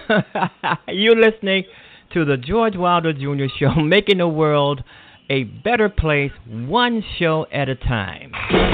You're listening to the George Wilder Jr. Show, making the world a better place, one show at a time.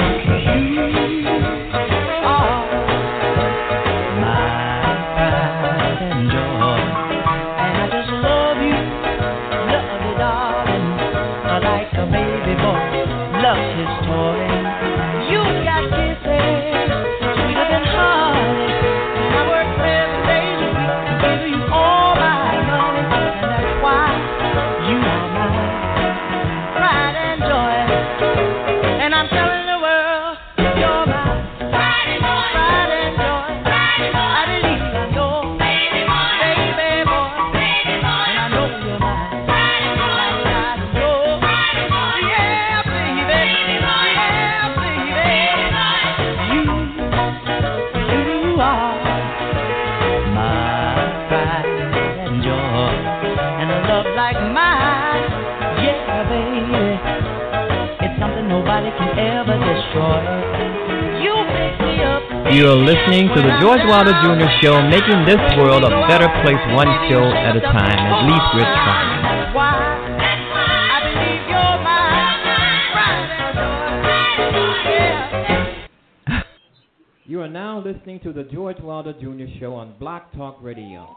You are listening to the George Wilder Jr. Show, making this world a better place, one show at a time. At least we're trying. You are now listening to the George Wilder Jr. Show on Block Talk Radio.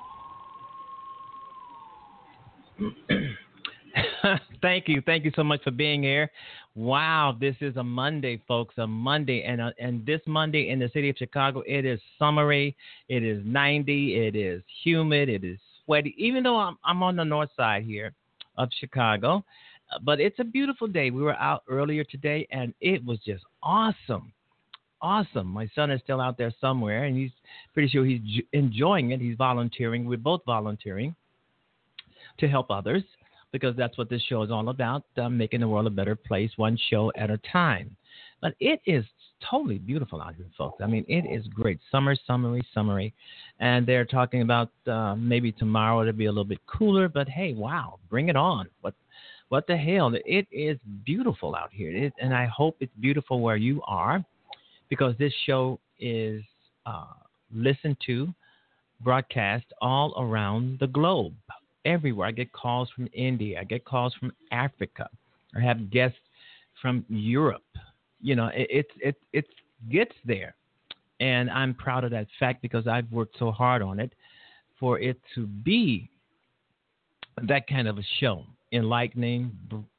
Thank you so much for being here. Wow, this is a Monday, folks, a Monday, and this Monday in the city of Chicago, it is summery, it is 90, it is humid, it is sweaty, even though I'm on the north side here of Chicago, but it's a beautiful day. We were out earlier today, and it was just awesome. My son is still out there somewhere, and he's pretty sure he's enjoying it. He's volunteering. We're both volunteering to help others, because that's what this show is all about, making the world a better place, one show at a time. But it is totally beautiful out here, folks. I mean, it is great. Summery. And they're talking about maybe tomorrow it'll be a little bit cooler, but hey, wow, bring it on. What the hell? It is beautiful out here. And I hope it's beautiful where you are, because this show is listened to, broadcast all around the globe. Everywhere. I get calls from India. I get calls from Africa. I have guests from Europe. You know, it gets there. And I'm proud of that fact, because I've worked so hard on it for it to be that kind of a show. Enlightening,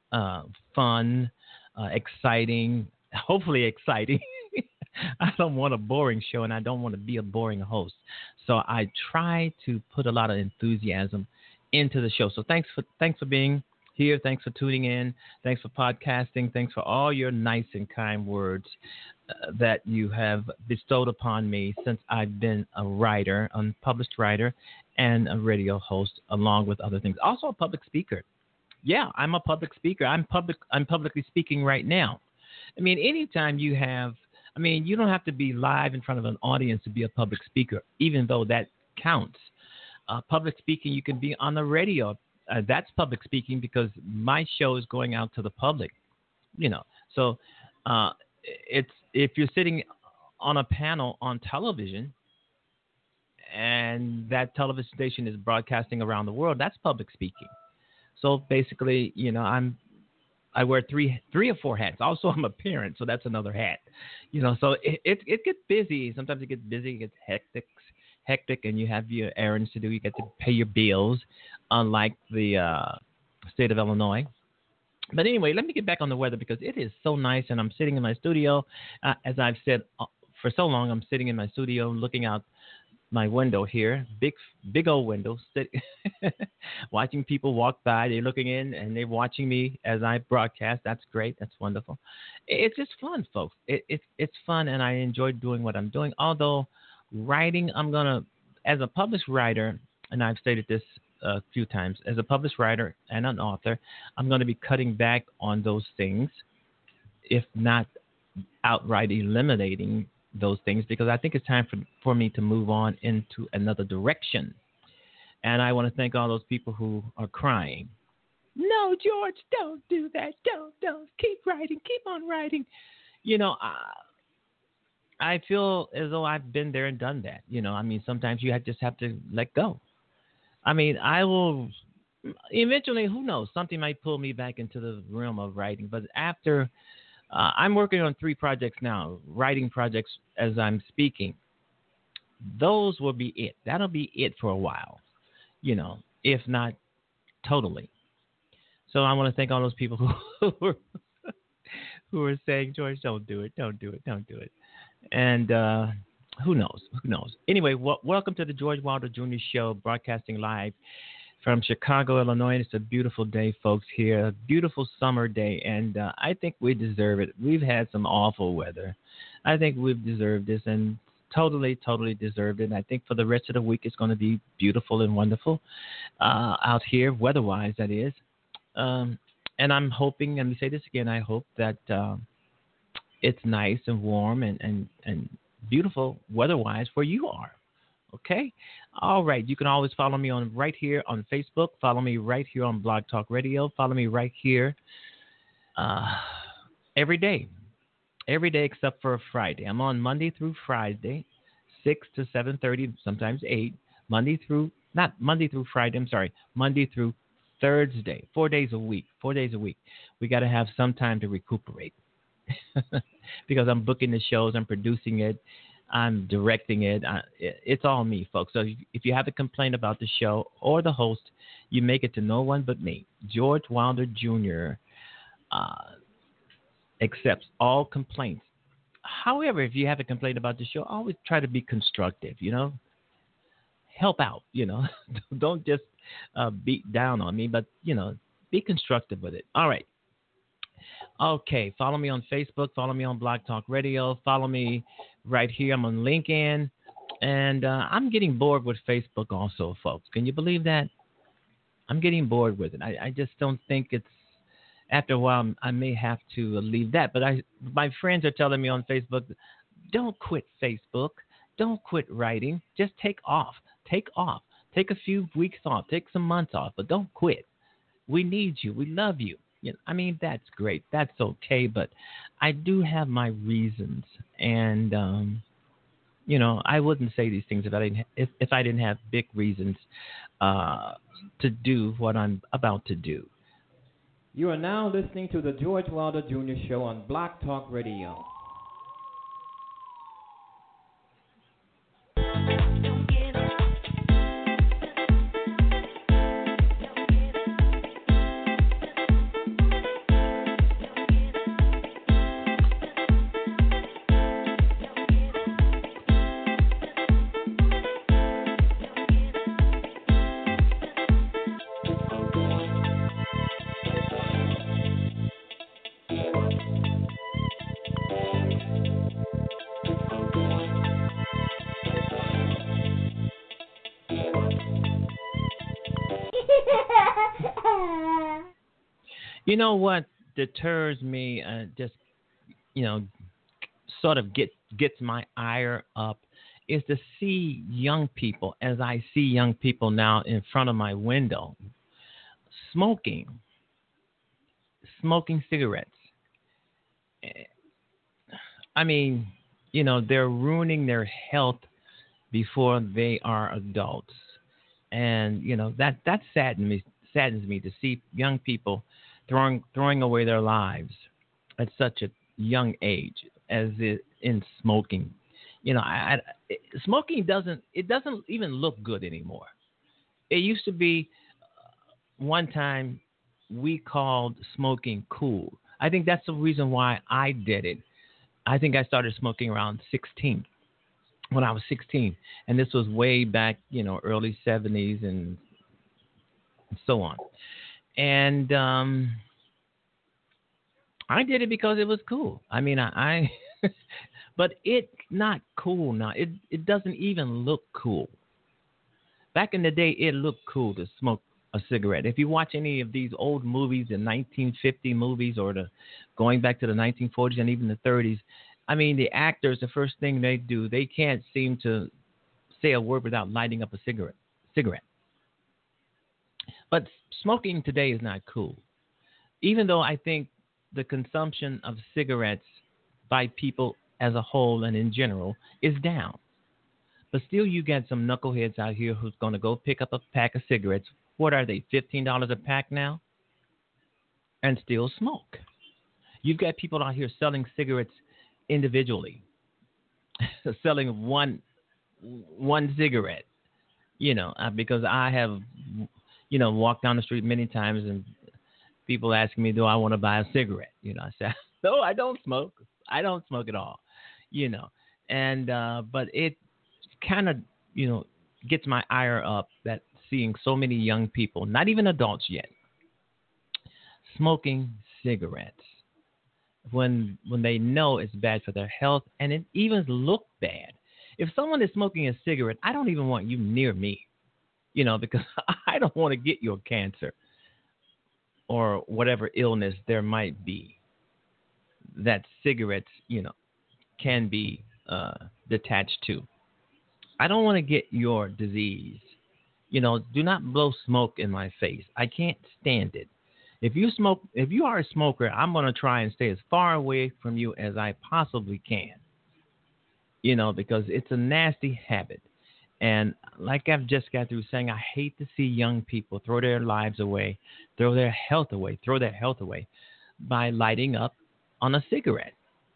fun, exciting, hopefully exciting. I don't want a boring show, and I don't want to be a boring host. So I try to put a lot of enthusiasm into the show. So thanks for being here. Thanks for tuning in. Thanks for podcasting. Thanks for all your nice and kind words that you have bestowed upon me since I've been a writer, unpublished writer, and a radio host, along with other things. Also a public speaker. Yeah, I'm a public speaker. I'm publicly speaking right now. I mean, anytime you don't have to be live in front of an audience to be a public speaker, even though that counts. Public speaking, you can be on the radio. That's public speaking, because my show is going out to the public, you know. So it's, if you're sitting on a panel on television and that television station is broadcasting around the world, that's public speaking. So basically, you know, I wear three or four hats. Also, I'm a parent, so that's another hat. You know, so it gets busy. Sometimes it gets busy, it gets hectic, and you have your errands to do. You get to pay your bills, unlike the state of Illinois. But anyway, let me get back on the weather, because it is so nice, and I'm sitting in my studio. As I've said for so long, I'm sitting in my studio looking out my window here, big old window, watching people walk by. They're looking in, and they're watching me as I broadcast. That's great. That's wonderful. It's just fun, folks. It's fun, and I enjoy doing what I'm doing. Although writing, as a published writer, and I've stated this a few times, as a published writer and an author, I'm going to be cutting back on those things, if not outright eliminating those things, because I think it's time for me to move on into another direction. And I want to thank all those people who are crying. No, George, don't do that. Don't. Keep writing. Keep on writing. You know, I feel as though I've been there and done that. You know, I mean, sometimes you just have to let go. I mean, I will eventually. Who knows? Something might pull me back into the realm of writing. But after, I'm working on 3 projects now, writing projects as I'm speaking. Those will be it. That'll be it for a while. If not totally. So I want to thank all those people who are saying, George, don't do it, don't do it, don't do it. And who knows? Who knows? Anyway, welcome to the George Wilder Jr. Show, broadcasting live from Chicago, Illinois. It's a beautiful day, folks, here. A beautiful summer day, and I think we deserve it. We've had some awful weather. I think we've deserved this, and totally, totally deserved it. And I think for the rest of the week, it's going to be beautiful and wonderful out here, weather-wise, that is. And I'm hoping, and let me say this again, I hope that it's nice and warm and beautiful weather-wise where you are. Okay? All right. You can always follow me on right here on Facebook. Follow me right here on Blog Talk Radio. Follow me right here every day. Every day except for Friday. I'm on Monday through Friday, 6 to 7:30, sometimes 8. Not Monday through Friday, I'm sorry. Monday through Thursday. 4 days a week. 4 days a week. We got to have some time to recuperate. Because I'm booking the shows, I'm producing it, I'm directing it. It's all me, folks. So if you have a complaint about the show or the host, you make it to no one but me. George Wilder Jr. Accepts all complaints. However, if you have a complaint about the show, always try to be constructive, Help out, Don't just beat down on me, but, be constructive with it. All right. Okay, follow me on Facebook, follow me on Blog Talk Radio, follow me right here. I'm on LinkedIn, and I'm getting bored with Facebook also, folks. Can you believe that? I'm getting bored with it. I just don't think it's, after a while, I may have to leave that. But my friends are telling me on Facebook, don't quit Facebook. Don't quit writing. Just take off. Take off. Take a few weeks off. Take some months off, but don't quit. We need you. We love you. I mean, that's great. That's okay. But I do have my reasons. And, I wouldn't say these things if I didn't have big reasons to do what I'm about to do. You are now listening to the George Wilder Jr. Show on Blog Talk Radio. You know what deters me, just, sort of gets my ire up, is to see young people, as I see young people now in front of my window, smoking cigarettes. I mean, they're ruining their health before they are adults. And, that saddens me to see young people throwing away their lives at such a young age as in smoking. Smoking doesn't even look good anymore. It used to be one time we called smoking cool. I think that's the reason why I did it. I think I started smoking around 16, when I was 16. And this was way back, early 70s and so on. And I did it because it was cool. I mean, I but it's not cool now. It doesn't even look cool. Back in the day, it looked cool to smoke a cigarette. If you watch any of these old movies, the 1950 movies, or going back to the 1940s and even the 30s, I mean, the actors, the first thing they do, they can't seem to say a word without lighting up a cigarette. But smoking today is not cool. Even though I think the consumption of cigarettes by people as a whole and in general is down. But still, you got some knuckleheads out here who's going to go pick up a pack of cigarettes. What are they, $15 a pack now? And still smoke. You've got people out here selling cigarettes individually, selling one cigarette. Because I have, walked down the street many times and people asking me, do I want to buy a cigarette? I said, no, I don't smoke. I don't smoke at all, and, but it kind of, gets my ire up that seeing so many young people, not even adults yet, smoking cigarettes when they know it's bad for their health and it even look bad. If someone is smoking a cigarette, I don't even want you near me, because I don't want to get your cancer or whatever illness there might be that cigarettes, can be detached to. I don't want to get your disease. Do not blow smoke in my face. I can't stand it. If you are a smoker, I'm going to try and stay as far away from you as I possibly can. Because it's a nasty habit. And like I've just got through saying, I hate to see young people throw their lives away, throw their health away by lighting up on a cigarette.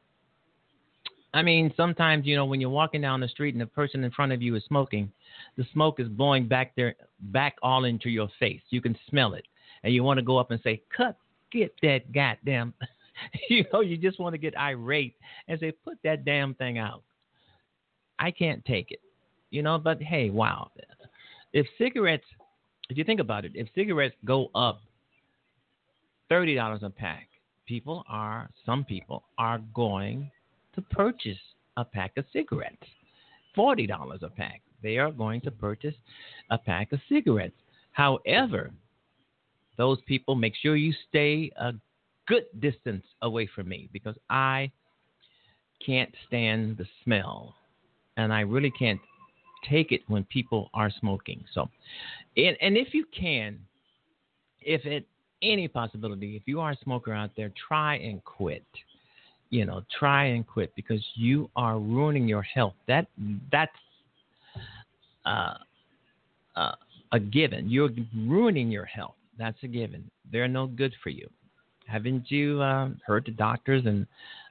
I mean, sometimes, when you're walking down the street and the person in front of you is smoking, the smoke is blowing back all into your face. You can smell it. And you want to go up and say, get that goddamn, you just want to get irate and say, put that damn thing out. I can't take it, but hey, wow. If you think about it, if cigarettes go up $30 a pack, some people are going to purchase a pack of cigarettes. $40 a pack. They are going to purchase a pack of cigarettes. However, those people, make sure you stay a good distance away from me because I can't stand the smell. And I really can't take it when people are smoking. So, and if you can, if it any possibility, if you are a smoker out there, try and quit. Try and quit because you are ruining your health. That's a given. You're ruining your health. That's a given. They're no good for you. Haven't you heard the doctors and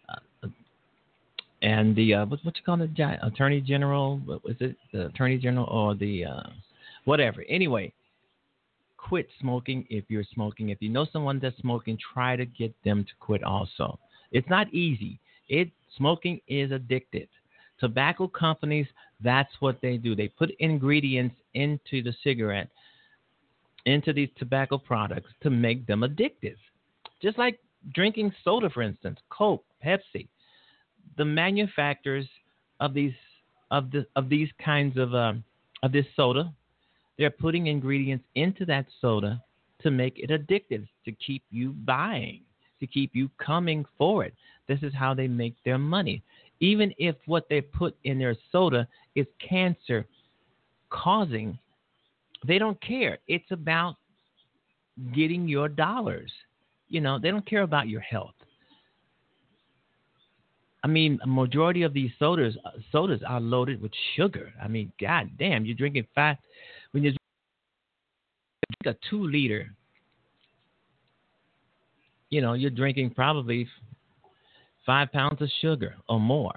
the what you call it, Attorney General? What was it? The Attorney General or the whatever? Anyway, quit smoking if you're smoking. If you know someone that's smoking, try to get them to quit also. It's not easy. Smoking is addictive. Tobacco companies, that's what they do. They put ingredients into the cigarette, into these tobacco products to make them addictive. Just like drinking soda, for instance, Coke, Pepsi. The manufacturers of these kinds of this soda, they're putting ingredients into that soda to make it addictive, to keep you buying, to keep you coming for it. This is how they make their money. Even if what they put in their soda is cancer causing, they don't care. It's about getting your dollars. They don't care about your health. I mean, a majority of these sodas are loaded with sugar. I mean, god damn, you're drinking when you drink a 2-liter, you're drinking probably 5 pounds of sugar or more.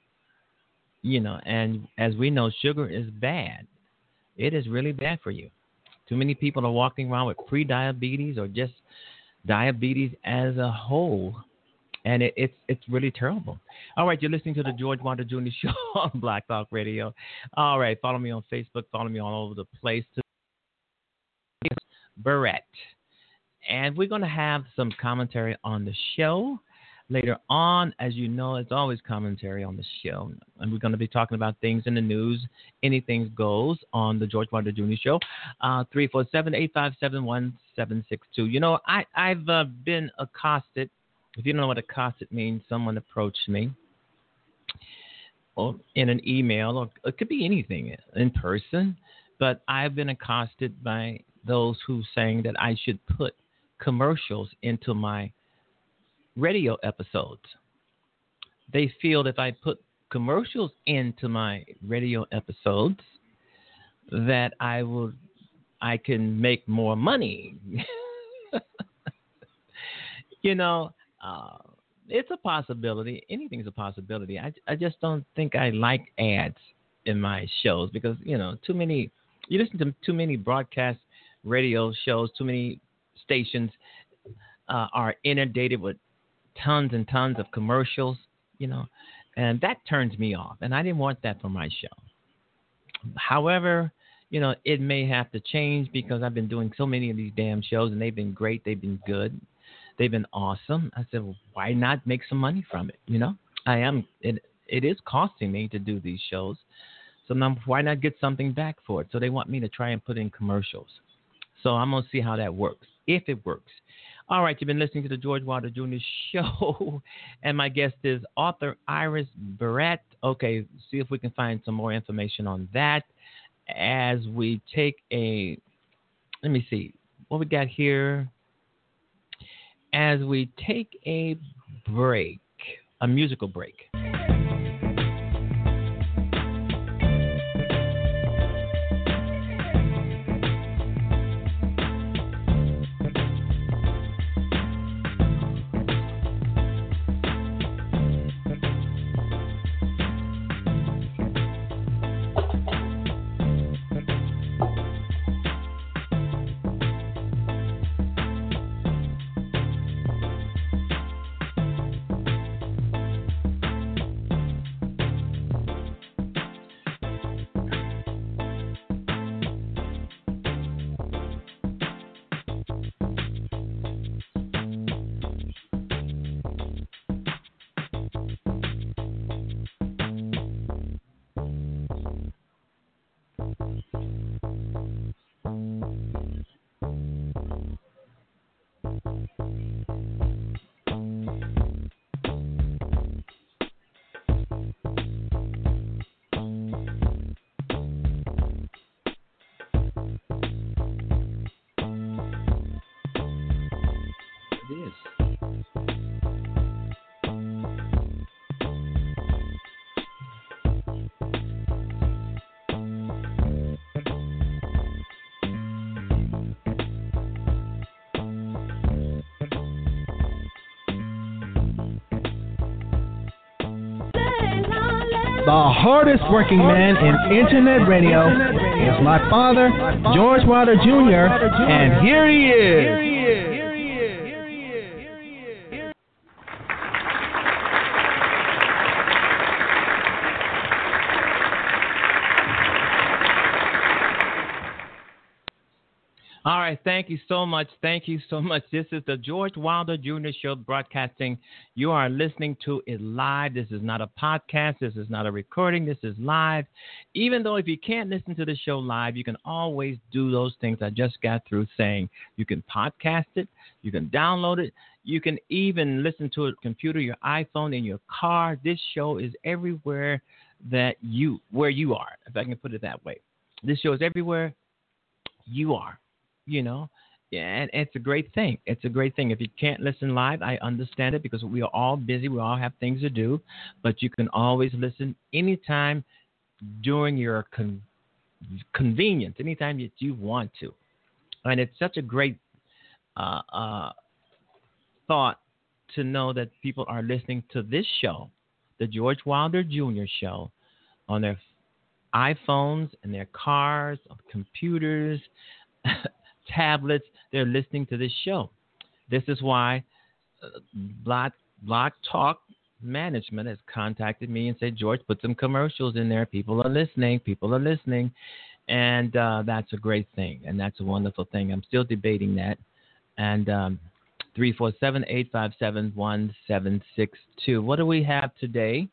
And as we know, sugar is bad. It is really bad for you. Too many people are walking around with pre-diabetes or just diabetes as a whole. And it's really terrible. All right, you're listening to the George Wilder Jr. Show on Black Talk Radio. All right, follow me on Facebook. Follow me all over the place. Barrett. And we're going to have some commentary on the show later on. As you know, it's always commentary on the show. And we're going to be talking about things in the news. Anything goes on the George Wilder Jr. Show. 347-857-1762. I've been accosted. If you don't know what accosted means, someone approached me or in an email, or it could be anything in person, but I've been accosted by those who saying that I should put commercials into my radio episodes. They feel if I put commercials into my radio episodes that I can make more money. you know, uh, it's a possibility. Anything's a possibility. I just don't think I like ads in my shows because, too many, you listen to too many broadcast radio shows, too many stations are inundated with tons and tons of commercials, you know, and that turns me off. And I didn't want that for my show. However, it may have to change because I've been doing so many of these damn shows and they've been great. They've been good. They've been awesome. I said, well, why not make some money from it? It is costing me to do these shows. So now why not get something back for it? So they want me to try and put in commercials. So I'm going to see how that works, if it works. All right, you've been listening to the George Wilder Jr. Show, and my guest is author Iris Barrett. Okay, see if we can find some more information on that as we take let me see, what we got here. As we take a break, a musical break. The hardest working man in internet radio is my father, George Wilder Jr., and here he is. All right, thank you so much. Thank you so much. This is the George Wilder Jr. Show broadcasting. You are listening to it live. This is not a podcast. This is not a recording. This is live. Even though if you can't listen to the show live, you can always do those things I just got through saying. You can podcast it. You can download it. You can even listen to it on your computer, your iPhone, in your car. This show is everywhere where you are, if I can put it that way. This show is everywhere you are. And it's a great thing. It's a great thing. If you can't listen live, I understand it because we are all busy. We all have things to do. But you can always listen anytime during your convenience, anytime that you want to. And it's such a great thought to know that people are listening to this show, the George Wilder Jr. Show, on their iPhones and their cars, on computers, tablets. They're listening to this show. This is why Block Talk Management has contacted me and said, George, put some commercials in there. People are listening. And that's a great thing. And that's a wonderful thing. I'm still debating that. And 347-857-1762. What do we have today?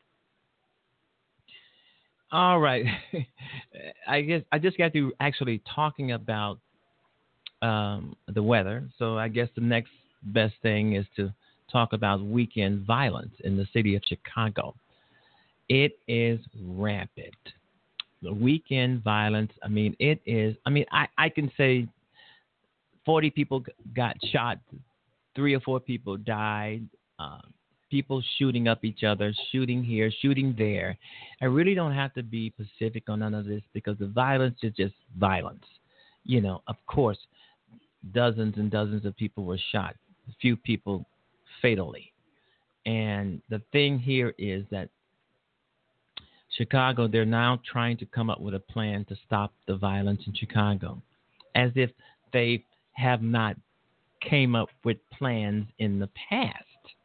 All right. I guess I just got to actually talking about the weather. So I guess the next best thing is to talk about weekend violence in the city of Chicago. It is rampant. The weekend violence, I can say 40 people got shot, 3 or 4 people died. people shooting up each other, shooting here, shooting there. I really don't have to be specific on none of this because the violence is just violence. Of course, dozens and dozens of people were shot, a few people fatally. And the thing here is that Chicago, they're now trying to come up with a plan to stop the violence in Chicago, as if they have not came up with plans in the past.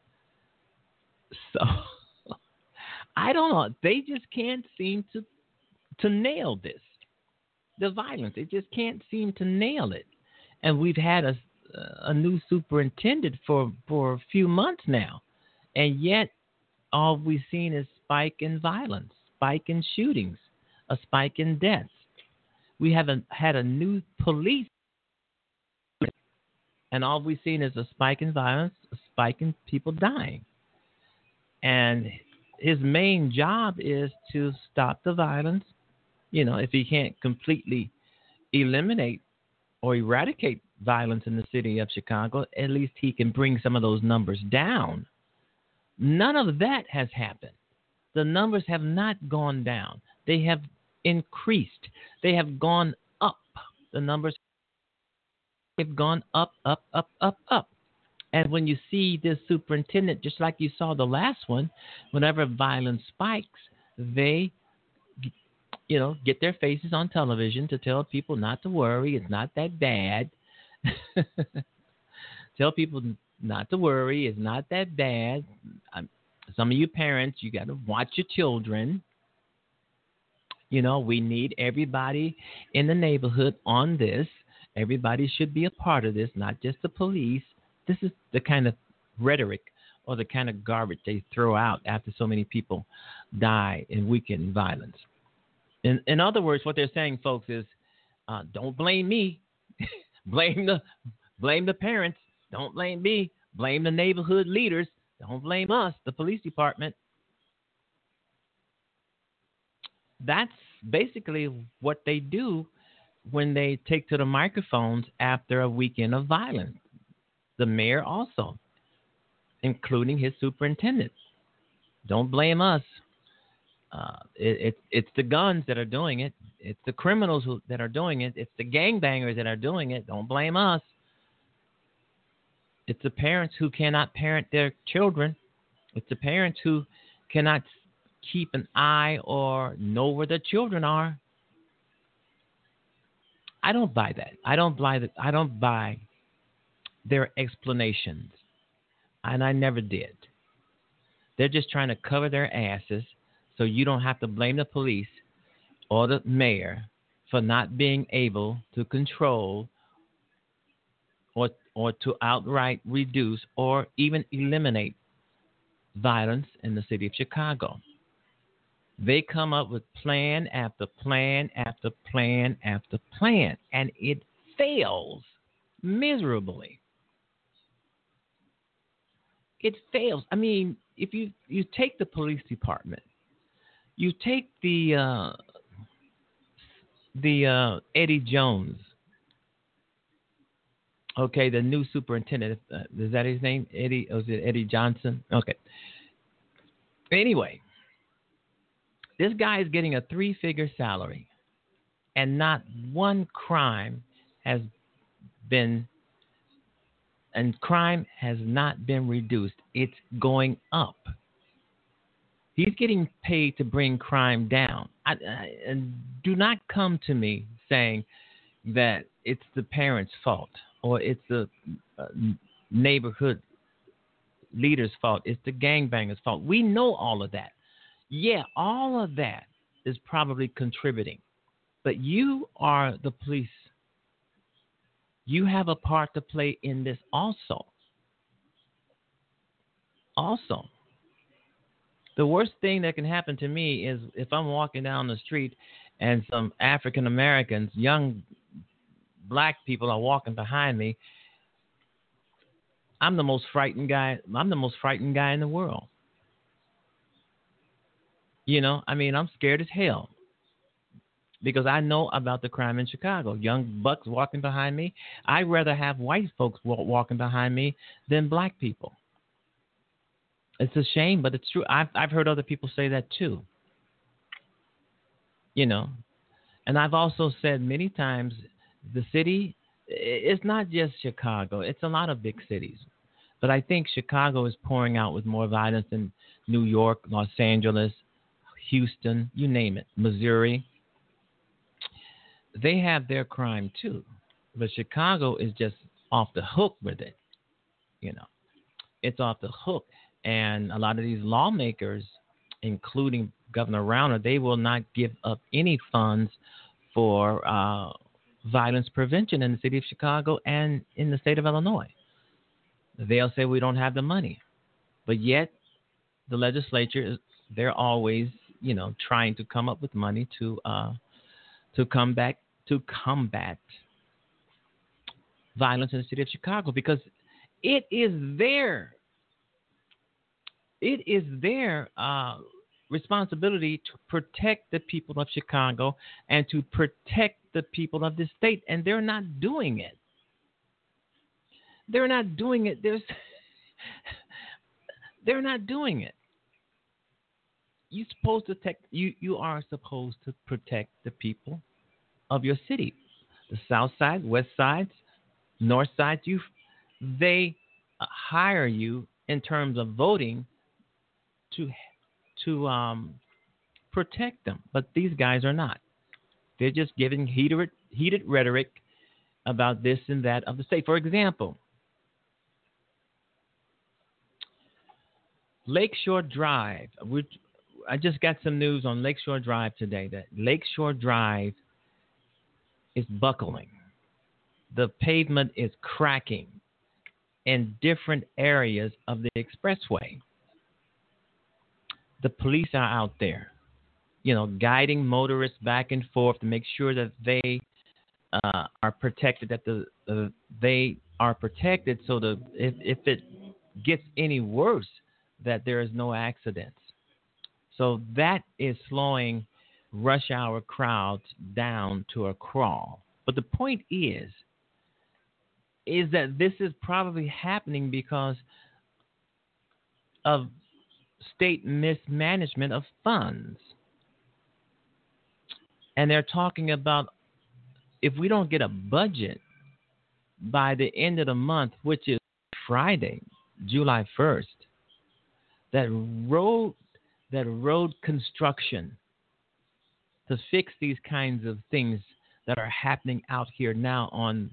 So I don't know. They just can't seem to nail this. The violence. They just can't seem to nail it. And we've had a new superintendent for a few months now. And yet all we've seen is spike in violence, spike in shootings, a spike in deaths. We haven't had a new police, and all we've seen is a spike in violence, a spike in people dying. And his main job is to stop the violence. If he can't completely eliminate or eradicate violence in the city of Chicago, at least he can bring some of those numbers down. None of that has happened. The numbers have not gone down. They have increased. They have gone up. The numbers have gone up, up, up, up, up. And when you see this superintendent, just like you saw the last one, whenever violence spikes, they, get their faces on television to tell people not to worry. It's not that bad. Tell people not to worry. It's not that bad. Some of you parents, you got to watch your children. We need everybody in the neighborhood on this. Everybody should be a part of this, not just the police. This is the kind of rhetoric or the kind of garbage they throw out after so many people die in weekend violence. In other words, what they're saying, folks, is don't blame me. blame the parents. Don't blame me. Blame the neighborhood leaders. Don't blame us, the police department. That's basically what they do when they take to the microphones after a weekend of violence. The mayor also, including his superintendent. Don't blame us. It's the guns that are doing it. It's the criminals that are doing it. It's the gangbangers that are doing it. Don't blame us. It's the parents who cannot parent their children. It's the parents who cannot keep an eye or know where their children are. I don't buy that. I don't buy their explanations, and I never did. They're just trying to cover their asses so you don't have to blame the police or the mayor for not being able to control or to outright reduce or even eliminate violence in the city of Chicago. They come up with plan after plan after plan after plan, and it fails miserably. It fails. I mean, if you take the police department, you take the Eddie Jones, okay, the new superintendent. Is that his name? Eddie? Or is it Eddie Johnson? Okay. Anyway, this guy is getting a 3-figure salary, and not one crime has been, and crime has not been reduced. It's going up. He's getting paid to bring crime down. And do not come to me saying that it's the parents' fault or it's the neighborhood leader's fault. It's the gangbangers' fault. We know all of that. Yeah, all of that is probably contributing. But you are the police. You have a part to play in this also. Also, the worst thing that can happen to me is if I'm walking down the street and some African Americans, young black people are walking behind me. I'm the most frightened guy. I'm the most frightened guy in the world. I'm scared as hell because I know about the crime in Chicago. Young bucks walking behind me. I'd rather have white folks walking behind me than black people. It's a shame, but it's true. I've heard other people say that too. You know, and I've also said many times, the city, it's not just Chicago. It's a lot of big cities, but I think Chicago is pouring out with more violence than New York, Los Angeles, Houston, you name it, Missouri. They have their crime too, but Chicago is just off the hook with it. You know, it's off the hook, and a lot of these lawmakers, including Governor Rauner, they will not give up any funds for violence prevention in the city of Chicago and in the state of Illinois. They'll say we don't have the money, but yet the legislature, they're always, trying to come up with money to combat violence in the city of Chicago, because it is their responsibility to protect the people of Chicago and to protect the people of the state, and they're not doing it. They're not doing it. They're not doing it. You are supposed to protect the people of your city, the South Side, West Sides, North Side. They hire you in terms of voting to protect them, but these guys are not. They're just giving heated rhetoric about this and that of the state. For example, Lakeshore Drive. I just got some news on Lakeshore Drive today that Lakeshore Drive is buckling. The pavement is cracking in different areas of the expressway. The police are out there, guiding motorists back and forth to make sure that they are protected, that they are protected, so that if it gets any worse, that there is no accidents. So that is slowing rush hour crowds down to a crawl. But the point is that this is probably happening because of state mismanagement of funds. And they're talking about, if we don't get a budget by the end of the month, which is Friday, July 1st, that road construction to fix these kinds of things that are happening out here now on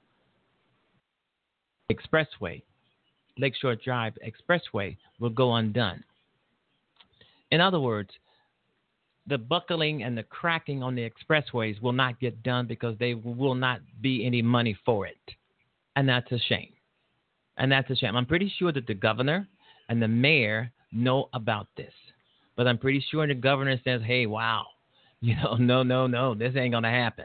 Expressway, Lakeshore Drive Expressway, will go undone. In other words, the buckling and the cracking on the expressways will not get done because there will not be any money for it. And that's a shame. I'm pretty sure that the governor and the mayor know about this. But I'm pretty sure the governor says, hey, wow, no, this ain't going to happen.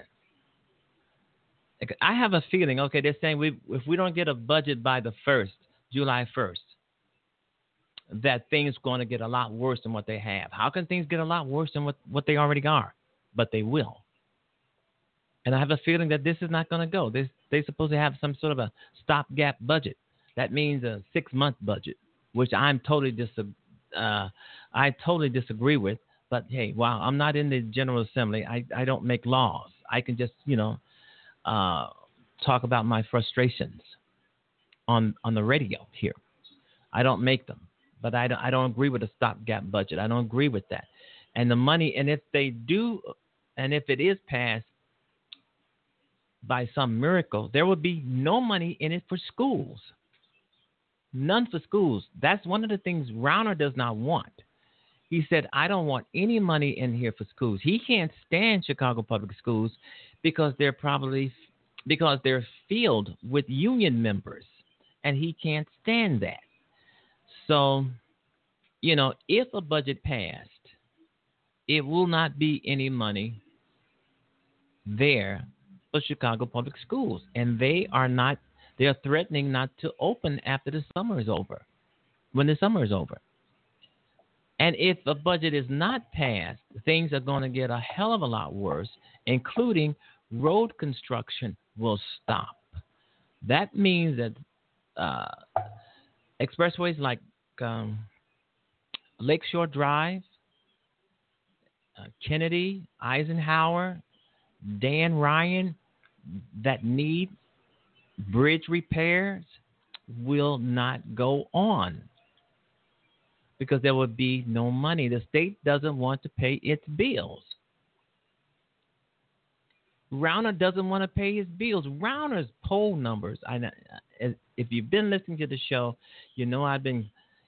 I have a feeling, they're saying if we don't get a budget by the 1st, July 1st, that things going to get a lot worse than what they have. How can things get a lot worse than what they already are? But they will. And I have a feeling that this is not going to go. They're supposed to have some sort of a stopgap budget. That means a 6-month budget, which I totally disagree with. But hey, wow, I'm not in the General Assembly. I don't make laws. I can just talk about my frustrations on the radio here. I don't make them, but I don't agree with a stopgap budget. I don't agree with that. And the money, and if they do, and if it is passed by some miracle, there will be no money in it for schools. None for schools. That's one of the things Rauner does not want. He said, I don't want any money in here for schools. He can't stand Chicago Public Schools because they're filled with union members, and he can't stand that. So, if a budget passed, it will not be any money there for Chicago Public Schools, and they're threatening not to open after the summer is over, when the summer is over. And if a budget is not passed, things are going to get a hell of a lot worse, including road construction will stop. That means that expressways like Lakeshore Drive, Kennedy, Eisenhower, Dan Ryan, that need bridge repairs will not go on because there would be no money. The state doesn't want to pay its bills. Rauner doesn't want to pay his bills. Rauner's poll numbers, if you've been listening to the show, you know I've been,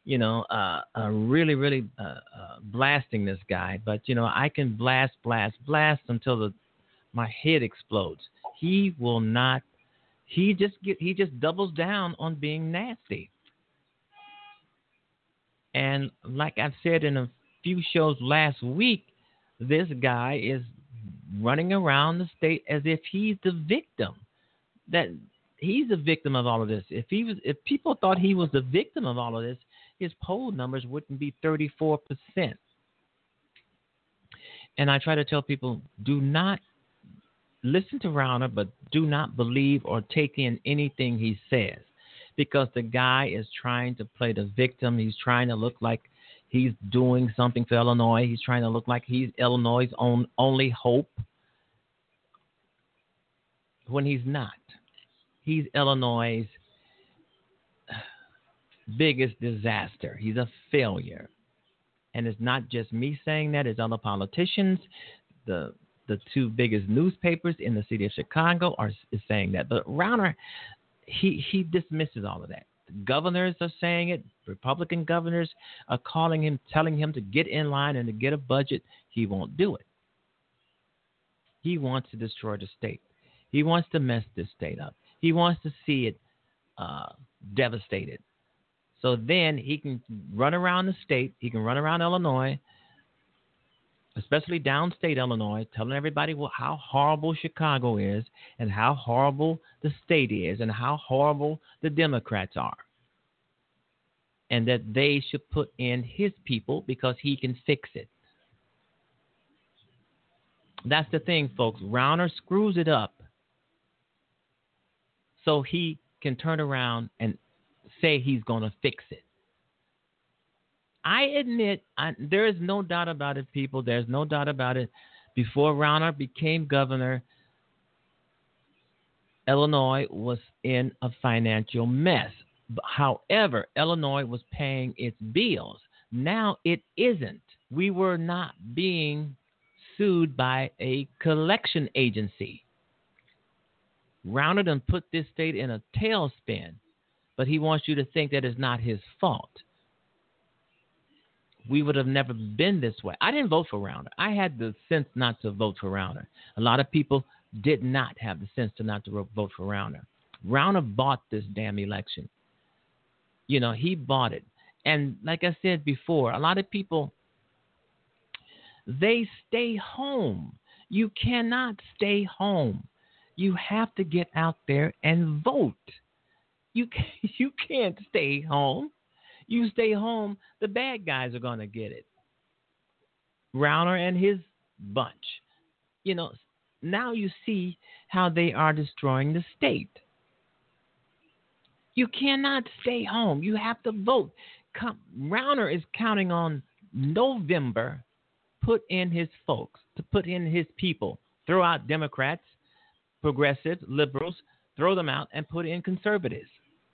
really blasting this guy. But, I can blast until my head explodes. He will not. He just doubles down on being nasty. And like I've said in a few shows last week, this guy is running around the state as if he's the victim. That he's the victim of all of this. If people thought he was the victim of all of this, his poll numbers wouldn't be 34%. And I try to tell people, do not listen to Rauner, but do not believe or take in anything he says, because the guy is trying to play the victim. He's trying to look like he's doing something for Illinois. He's trying to look like he's Illinois' only hope, when he's not. He's Illinois' biggest disaster. He's a failure. And it's not just me saying that. It's other politicians. The two biggest newspapers in the city of Chicago is saying that. But Rauner, he dismisses all of that. The governors are saying it. Republican governors are calling him, telling him to get in line and to get a budget. He won't do it. He wants to destroy the state. He wants to mess this state up. He wants to see it devastated. So then he can run around the state. He can run around Illinois, especially downstate Illinois, telling everybody how horrible Chicago is and how horrible the state is and how horrible the Democrats are. And that they should put in his people because he can fix it. That's the thing, folks. Rauner screws it up so he can turn around and say he's going to fix it. I admit, there is no doubt about it, people. There's no doubt about it. Before Rauner became governor, Illinois was in a financial mess. However, Illinois was paying its bills. Now it isn't. We were not being sued by a collection agency. Rauner done put this state in a tailspin, but he wants you to think that it's not his fault. We would have never been this way. I didn't vote for Rauner. I had the sense not to vote for Rauner. A lot of people did not have the sense to not to vote for Rauner. Rauner bought this damn election. He bought it. And like I said before, a lot of people, they stay home. You cannot stay home. You have to get out there and vote. You can't stay home. You stay home, the bad guys are going to get it. Rauner and his bunch. Now you see how they are destroying the state. You cannot stay home. You have to vote. Rauner is counting on November, put in his folks, to put in his people. Throw out Democrats, progressives, liberals, throw them out and put in conservatives.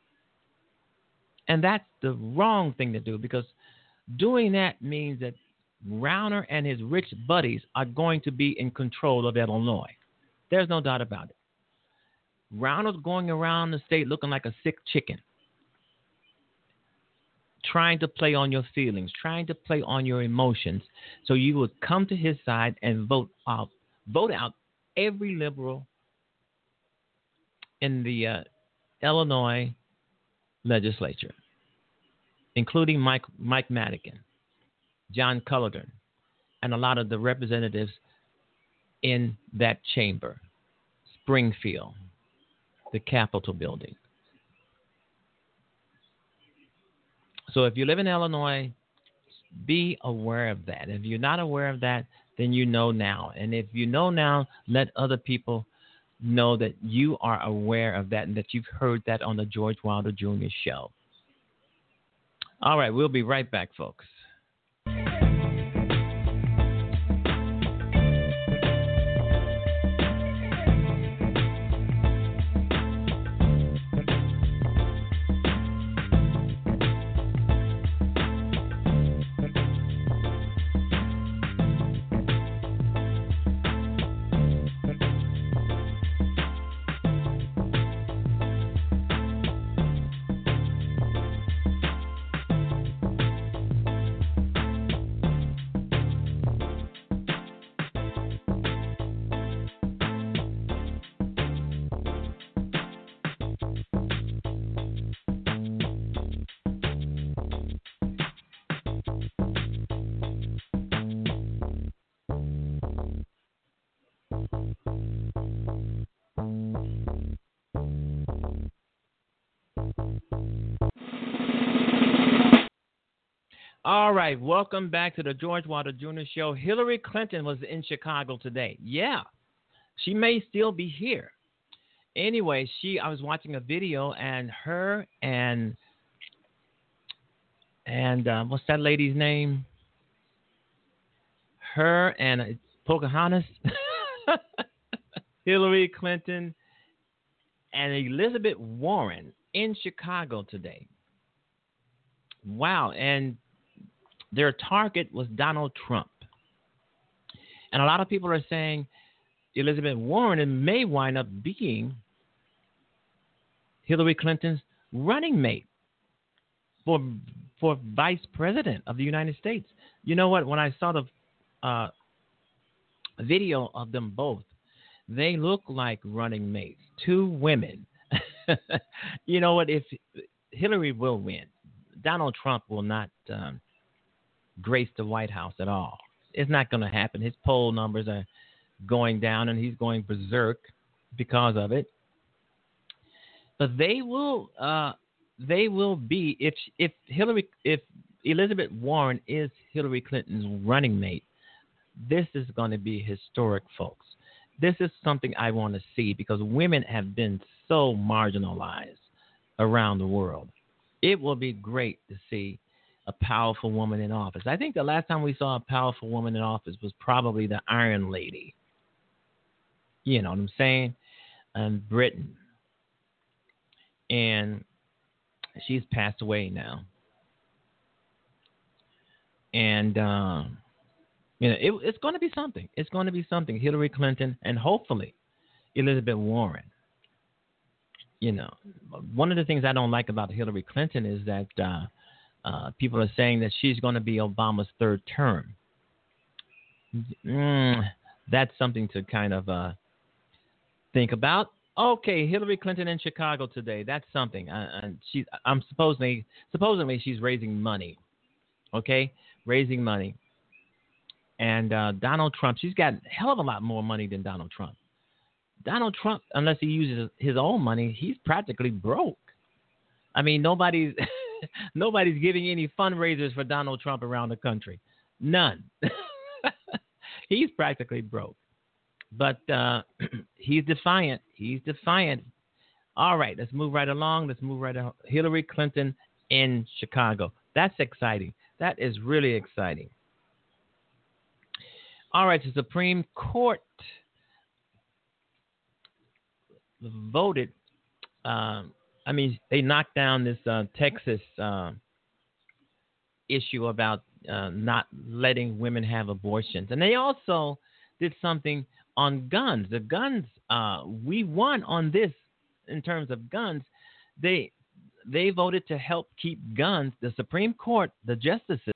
And that's the wrong thing to do, because doing that means that Rauner and his rich buddies are going to be in control of Illinois. There's no doubt about it. Rauner's going around the state looking like a sick chicken, trying to play on your feelings, trying to play on your emotions, so you would come to his side and vote out every liberal in the Illinois legislature, including Mike Madigan, John Culligan, and a lot of the representatives in that chamber, Springfield, the Capitol building. So if you live in Illinois, be aware of that. If you're not aware of that, then you know now. And if you know now, let other people know that you are aware of that and that you've heard that on the George Wilder Jr. show. All right, we'll be right back, folks. All right, welcome back to the George Wilder Jr. Show. Hillary Clinton was in Chicago today. Yeah, she may still be here. Anyway, I was watching a video, and her and what's that lady's name? Her and Pocahontas, Hillary Clinton, and Elizabeth Warren in Chicago today. Wow, and their target was Donald Trump. And a lot of people are saying Elizabeth Warren may wind up being Hillary Clinton's running mate for vice president of the United States. You know what? When I saw the video of them both, they look like running mates, two women. You know what? If Hillary will win, Donald Trump will not grace the White House at all. It's not going to happen. His poll numbers are going down, and he's going berserk because of it. But they will be if Elizabeth Warren is Hillary Clinton's running mate. This is going to be historic, folks. This is something I want to see because women have been so marginalized around the world. It will be great to see a powerful woman in office. I think the last time we saw a powerful woman in office was probably the Iron Lady. You know what I'm saying? In Britain. And she's passed away now. And, it's going to be something. It's going to be something. Hillary Clinton and hopefully Elizabeth Warren. You know, one of the things I don't like about Hillary Clinton is that people are saying that she's going to be Obama's third term. That's something to kind of think about. Okay, Hillary Clinton in Chicago today. That's something. I'm supposedly she's raising money. Okay, raising money. And Donald Trump, she's got a hell of a lot more money than Donald Trump. Donald Trump, unless he uses his own money, he's practically broke. I mean, nobody's giving any fundraisers for Donald Trump around the country. None. He's practically broke. But he's defiant. He's defiant. All right, let's move right along. Let's move right along. Hillary Clinton in Chicago. That's exciting. That is really exciting. All right, the Supreme Court voted. They knocked down this Texas issue about not letting women have abortions. And they also did something on guns. The guns, we won on this in terms of guns. They voted to help keep guns. The Supreme Court, the justices,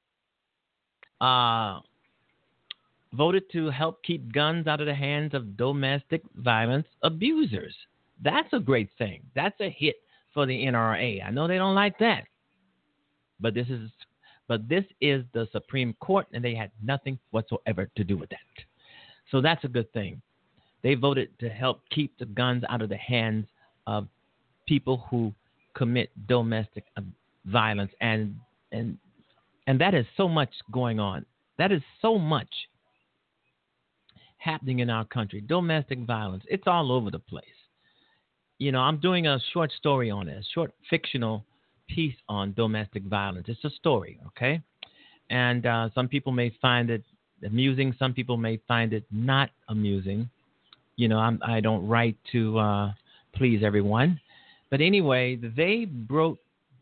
voted to help keep guns out of the hands of domestic violence abusers. That's a great thing. That's a hit for the NRA. I know they don't like that, but this is the Supreme Court, and they had nothing whatsoever to do with that. So that's a good thing. They voted to help keep the guns out of the hands of people who commit domestic violence, and that is so much going on. That is so much happening in our country. Domestic violence. It's all over the place. You know, I'm doing a short story on it, a short fictional piece on domestic violence. It's a story, okay? And some people may find it amusing. Some people may find it not amusing. You know, I don't write to please everyone. But anyway, they broke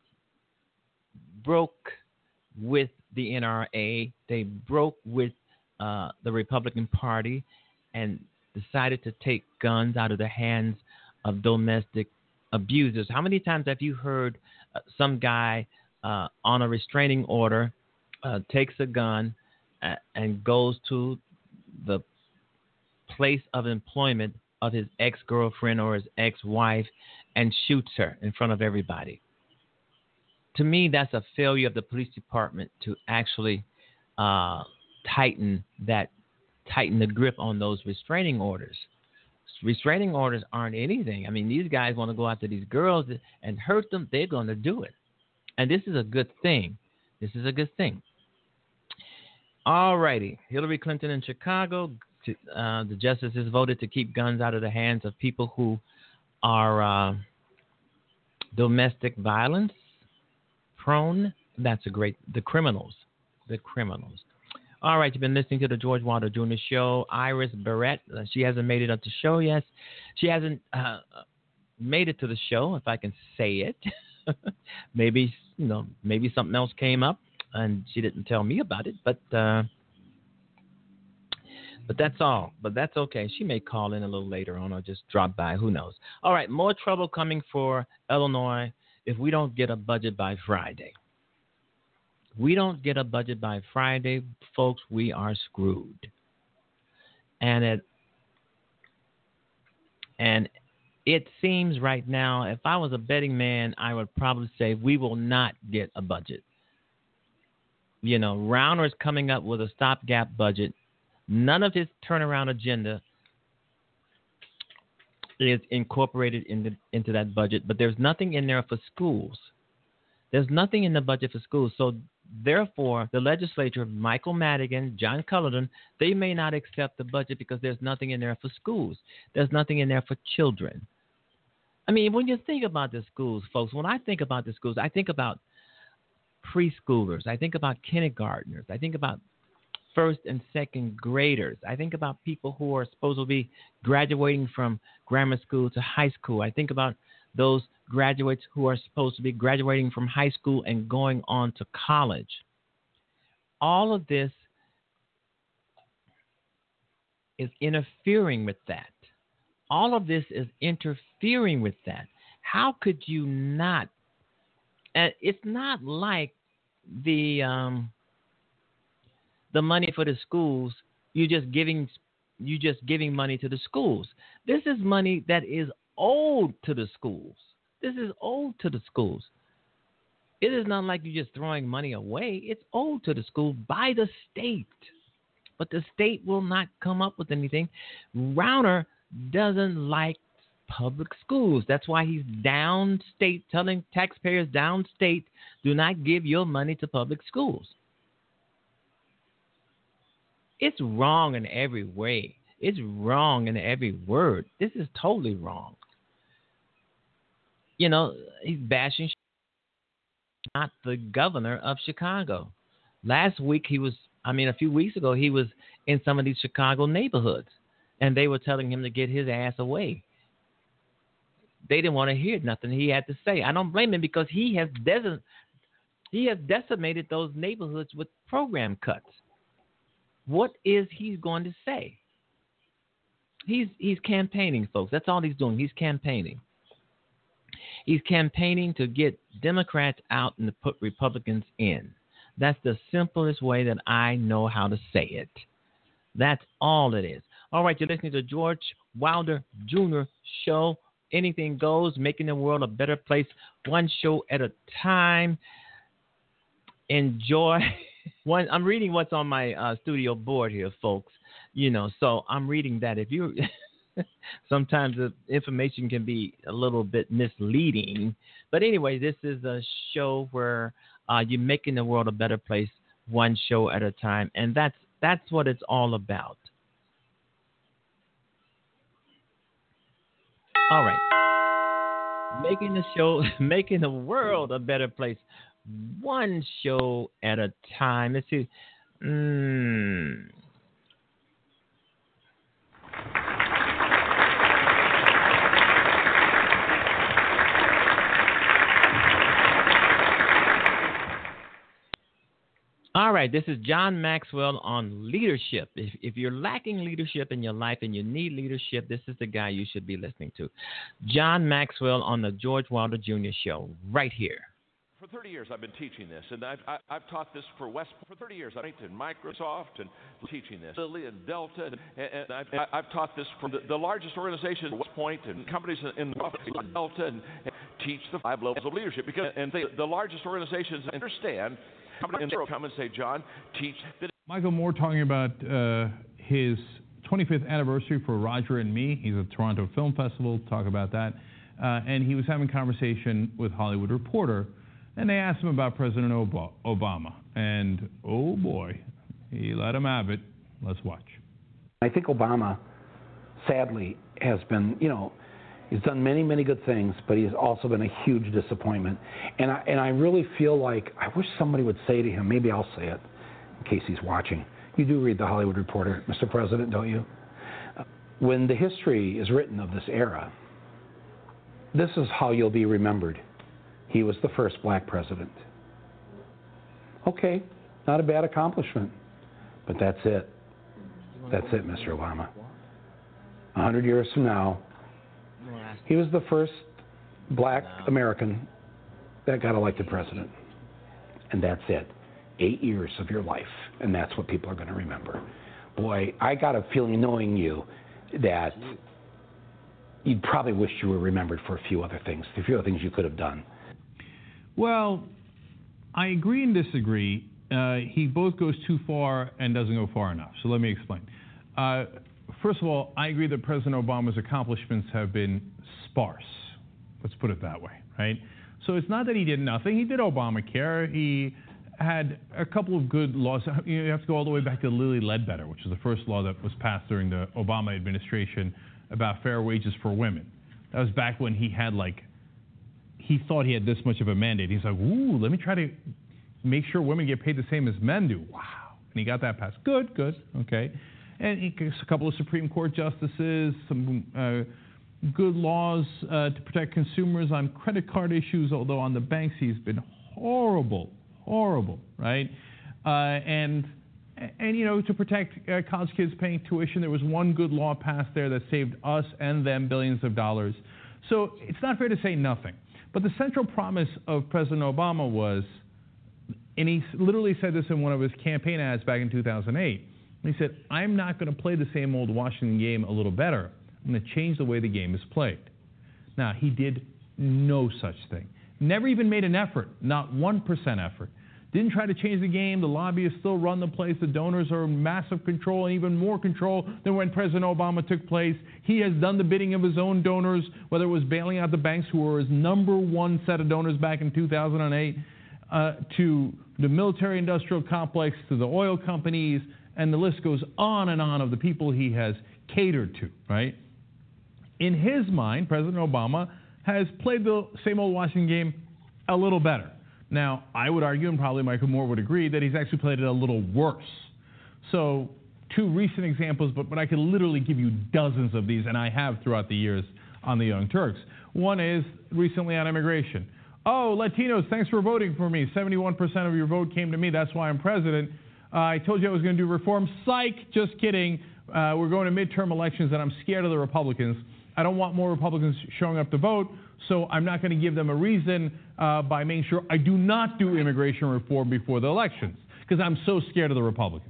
with the NRA. They broke with the Republican Party and decided to take guns out of the hands of domestic abusers. How many times have you heard some guy on a restraining order takes a gun and goes to the place of employment of his ex-girlfriend or his ex-wife and shoots her in front of everybody? To me, that's a failure of the police department to actually tighten the grip on those restraining orders. Restraining orders aren't anything. I mean, these guys want to go after these girls and hurt them. They're going to do it. And this is a good thing This is a good thing. All righty. Hillary Clinton in Chicago. The justices voted to keep guns out of the hands of people who are domestic violence prone. That's the criminals. The criminals. All right, you've been listening to the George Wilder Jr. Show. Iris Barrett, she hasn't made it up to show yet. She hasn't made it to the show, if I can say it. maybe something else came up and she didn't tell me about it, but that's all. But that's okay. She may call in a little later on or just drop by. Who knows? All right, more trouble coming for Illinois if we don't get a budget by Friday. We don't get a budget by Friday, folks, we are screwed. And it seems right now, if I was a betting man, I would probably say we will not get a budget. You know, Rauner is coming up with a stopgap budget. None of his turnaround agenda is incorporated into that budget, but there's nothing in there for schools. There's nothing in the budget for schools. So, therefore, the legislature, Michael Madigan, John Cullerton, they may not accept the budget because there's nothing in there for schools. There's nothing in there for children. I mean, when you think about the schools, folks, when I think about the schools, I think about preschoolers. I think about kindergartners. I think about first and second graders. I think about people who are supposed to be graduating from grammar school to high school. I think about those graduates who are supposed to be graduating from high school and going on to college. All of this is interfering with that. All of this is interfering with that. How could you not? And it's not like the money for the schools. You're just giving money to the schools. This is money that is owed to the schools. This is owed to the schools. It is not like you're just throwing money away. It's owed to the school by the state. But the state will not come up with anything. Rauner doesn't like public schools. That's why he's downstate, telling taxpayers downstate, do not give your money to public schools. It's wrong in every way. It's wrong in every word. This is totally wrong. You know, he's bashing not the governor of Chicago. A few weeks ago, he was in some of these Chicago neighborhoods, and they were telling him to get his ass away. They didn't want to hear nothing he had to say. I don't blame him because he has decimated those neighborhoods with program cuts. What is he going to say? He's campaigning, folks. That's all he's doing. He's campaigning. He's campaigning to get Democrats out and to put Republicans in. That's the simplest way that I know how to say it. That's all it is. All right, you're listening to George Wilder Jr. Show. Anything goes, making the world a better place, one show at a time. Enjoy. I'm reading what's on my studio board here, folks. You know, so I'm reading that. If you sometimes the information can be a little bit misleading, but anyway, this is a show where you're making the world a better place, one show at a time, and that's what it's all about. All right, making the world a better place, one show at a time. Let's see. All right, this is John Maxwell on leadership. If you're lacking leadership in your life and you need leadership, this is the guy you should be listening to. John Maxwell on the George Wilder Jr. Show, right here. For 30 years, I've been teaching this, and I've taught this for 30 years. I've taught in Microsoft and teaching this, Lilly and Delta, and I've taught this for the largest organizations, West Point, and companies in Delta, and teach the 5 levels of leadership because the largest organizations understand. Come and say, John, teach. Michael Moore talking about his 25th anniversary for Roger and Me. He's at the Toronto Film Festival. Talk about that. And he was having a conversation with Hollywood Reporter. And they asked him about President Obama. And, oh boy, he let him have it. Let's watch. I think Obama, sadly, has been, he's done many, many good things, but he's also been a huge disappointment. And I really feel like I wish somebody would say to him, maybe I'll say it in case he's watching. You do read The Hollywood Reporter, Mr. President, don't you? When the history is written of this era, this is how you'll be remembered. He was the first black president. Okay, not a bad accomplishment, but that's it. That's it, Mr. Obama. 100 years from now, he was the first black American that got elected president. And that's it. 8 years of your life, and that's what people are going to remember. Boy, I got a feeling, knowing you, that you'd probably wish you were remembered for a few other things you could have done. Well, I agree and disagree. He both goes too far and doesn't go far enough. So let me explain. First of all, I agree that President Obama's accomplishments have been sparse. Let's put it that way, right? So it's not that he did nothing. He did Obamacare. He had a couple of good laws. You have to go all the way back to Lilly Ledbetter, which was the first law that was passed during the Obama administration about fair wages for women. That was back when he had he thought he had this much of a mandate. He's like, ooh, let me try to make sure women get paid the same as men do. Wow. And he got that passed. Good, okay. And he gets a couple of Supreme Court justices, some good laws to protect consumers on credit card issues, although on the banks he's been horrible, right? And to protect college kids paying tuition, there was one good law passed there that saved us and them billions of dollars. So it's not fair to say nothing. But the central promise of President Obama was, and he literally said this in one of his campaign ads back in 2008, he said, I'm not going to play the same old Washington game a little better. I'm going to change the way the game is played. Now, he did no such thing. Never even made an effort, not 1% effort. Didn't try to change the game. The lobbyists still run the place. The donors are in massive control and even more control than when President Obama took place. He has done the bidding of his own donors, whether it was bailing out the banks, who were his number one set of donors back in 2008, to the military-industrial complex, to the oil companies, and the list goes on and on of the people he has catered to, right? In his mind, President Obama has played the same old Washington game a little better. Now, I would argue, and probably Michael Moore would agree, that he's actually played it a little worse. So, two recent examples, but I could literally give you dozens of these, and I have throughout the years on the Young Turks. One is recently on immigration. Oh, Latinos, thanks for voting for me. 71% of your vote came to me. That's why I'm president. I told you I was going to do reform. Psych, just kidding. We're going to midterm elections, and I'm scared of the Republicans. I don't want more Republicans showing up to vote, so I'm not going to give them a reason by making sure I do not do immigration reform before the elections, because I'm so scared of the Republicans.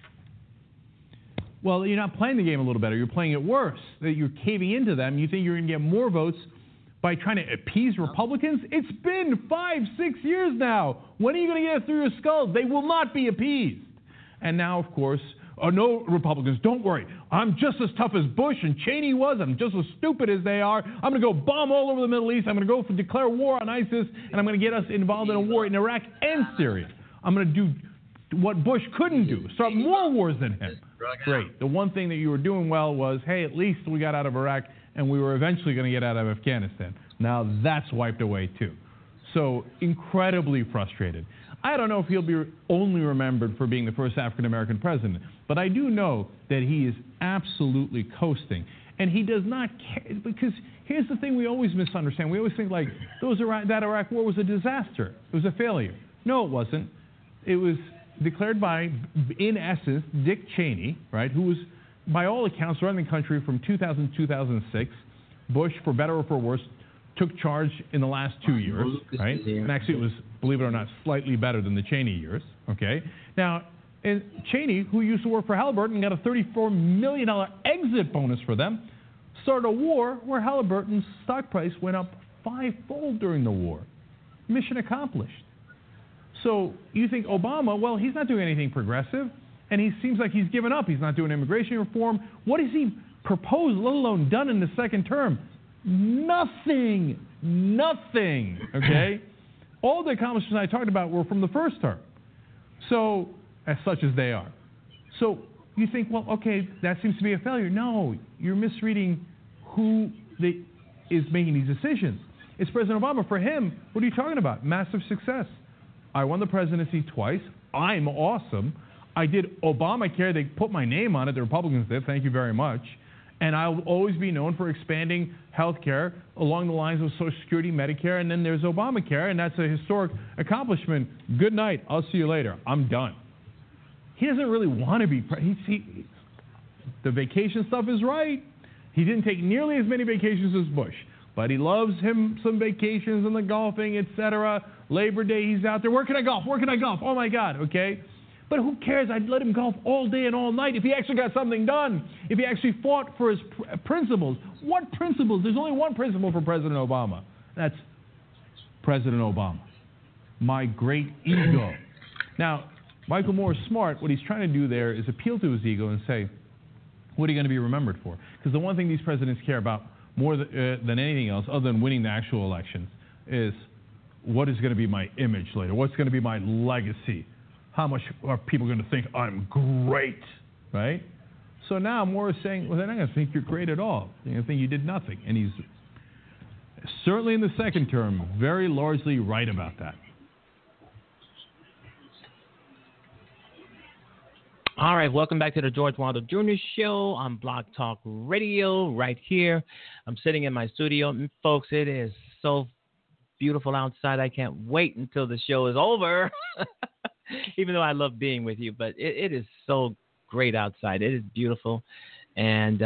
Well, you're not playing the game a little better. You're playing it worse. That you're caving into them. You think you're going to get more votes by trying to appease Republicans? It's been 5-6 years now. When are you going to get it through your skull? They will not be appeased. And now, of course, no, Republicans, don't worry. I'm just as tough as Bush and Cheney was. I'm just as stupid as they are. I'm going to go bomb all over the Middle East. I'm going to go declare war on ISIS, and I'm going to get us involved in a war in Iraq and Syria. I'm going to do what Bush couldn't do, start more wars than him. Great. The one thing that you were doing well was, hey, at least we got out of Iraq, and we were eventually going to get out of Afghanistan. Now that's wiped away, too. So incredibly frustrated. I don't know if he'll be only remembered for being the first African-American president, but I do know that he is absolutely coasting. And he does not care, because here's the thing we always misunderstand. We always think that Iraq war was a disaster. It was a failure. No, it wasn't. It was declared by, in essence, Dick Cheney, right, who was, by all accounts, running the country from 2000 to 2006. Bush, for better or for worse, took charge in the last 2 years, right? And actually it was, believe it or not, slightly better than the Cheney years, okay? Now, and Cheney, who used to work for Halliburton, got a $34 million exit bonus for them, started a war where Halliburton's stock price went up 5-fold during the war. Mission accomplished. So you think Obama, well, he's not doing anything progressive, and he seems like he's given up. He's not doing immigration reform. What has he proposed, let alone done in the second term? Nothing, okay? All the accomplishments I talked about were from the first term. So, as such as they are. So, you think, well, okay, that seems to be a failure. No, you're misreading who is making these decisions. It's President Obama. For him, what are you talking about? Massive success. I won the presidency twice. I'm awesome. I did Obamacare. They put my name on it. The Republicans did. Thank you very much. And I'll always be known for expanding health care along the lines of Social Security, Medicare, and then there's Obamacare, and that's a historic accomplishment. Good night. I'll see you later. I'm done. He doesn't really want to be the vacation stuff is right. He didn't take nearly as many vacations as Bush, but he loves him some vacations and the golfing, etc. Labor Day, he's out there. Where can I golf? Where can I golf? Oh, my God, okay? But who cares? I'd let him golf all day and all night if he actually got something done, if he actually fought for his principles. What principles? There's only one principle for President Obama. That's President Obama. My great ego. Now, Michael Moore is smart. What he's trying to do there is appeal to his ego and say, what are you going to be remembered for? Because the one thing these presidents care about more than anything else, other than winning the actual elections, is what is going to be my image later? What's going to be my legacy? How much are people going to think I'm great, right? So now Moore is saying, well, they're not going to think you're great at all. They're going to think you did nothing. And he's certainly in the second term very largely right about that. All right, welcome back to the George Wilder Jr. Show on Blog Talk Radio right here. I'm sitting in my studio. And folks, it is so beautiful outside. I can't wait until the show is over. Even though I love being with you, but it is so great outside. It is beautiful. And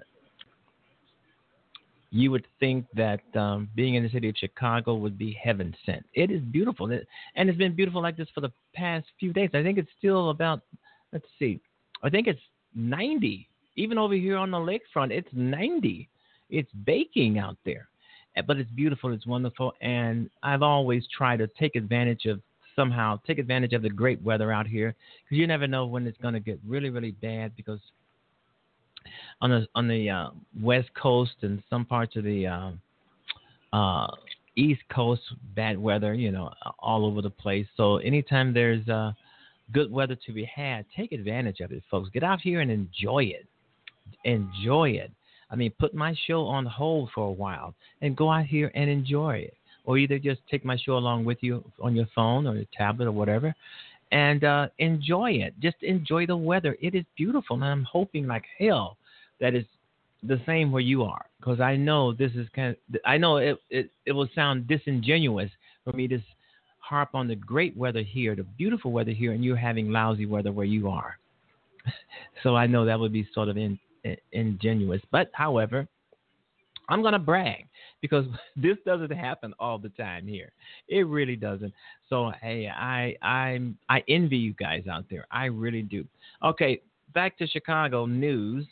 you would think that being in the city of Chicago would be heaven sent. It is beautiful. And it's been beautiful like this for the past few days. I think it's still about, let's see, I think it's 90. Even over here on the lakefront, it's 90. It's baking out there. But it's beautiful. It's wonderful. And I've always tried to take advantage of the great weather out here, because you never know when it's going to get really, really bad, because on the West Coast and some parts of the East Coast, bad weather, all over the place. So anytime there's good weather to be had, take advantage of it, folks. Get out here and enjoy it. Enjoy it. I mean, put my show on hold for a while and go out here and enjoy it. Or either just take my show along with you on your phone or your tablet or whatever and enjoy it. Just enjoy the weather. It is beautiful, and I'm hoping like hell that it's the same where you are, because I know this is I know it will sound disingenuous for me to harp on the great weather here, the beautiful weather here, and you're having lousy weather where you are. So I know that would be sort of ingenuous. But, however, I'm going to brag, because this doesn't happen all the time here. It really doesn't. So, hey, I envy you guys out there. I really do. Okay, back to Chicago news.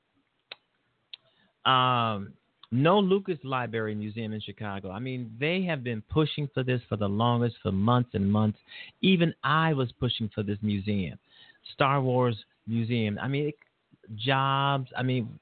No Lucas Library Museum in Chicago. I mean, they have been pushing for this for the longest, for months and months. Even I was pushing for this museum, Star Wars Museum. I mean, jobs. I mean,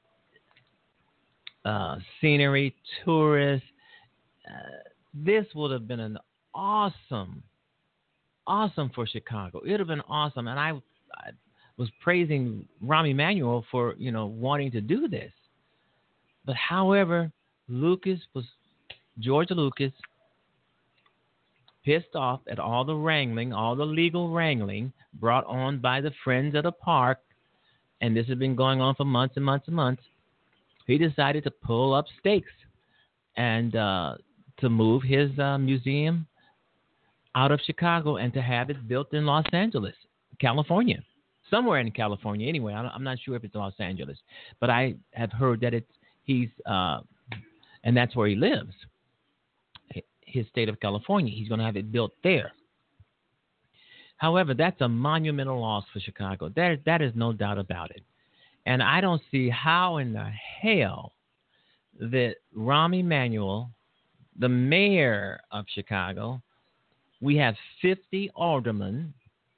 scenery, tourists. This would have been an awesome for Chicago. It would have been awesome. And I was praising Rahm Emanuel for, wanting to do this. But however, George Lucas, pissed off at all the wrangling, all the legal wrangling brought on by the Friends of the Park, and this has been going on for months and months and months. He decided to pull up stakes and to move his museum out of Chicago and to have it built in Los Angeles, California, somewhere in California. Anyway, I'm not sure if it's Los Angeles, but I have heard that he's and that's where he lives, his state of California. He's going to have it built there. However, that's a monumental loss for Chicago. That is no doubt about it. And I don't see how in the hell that Rahm Emanuel, the mayor of Chicago, we have 50 aldermen.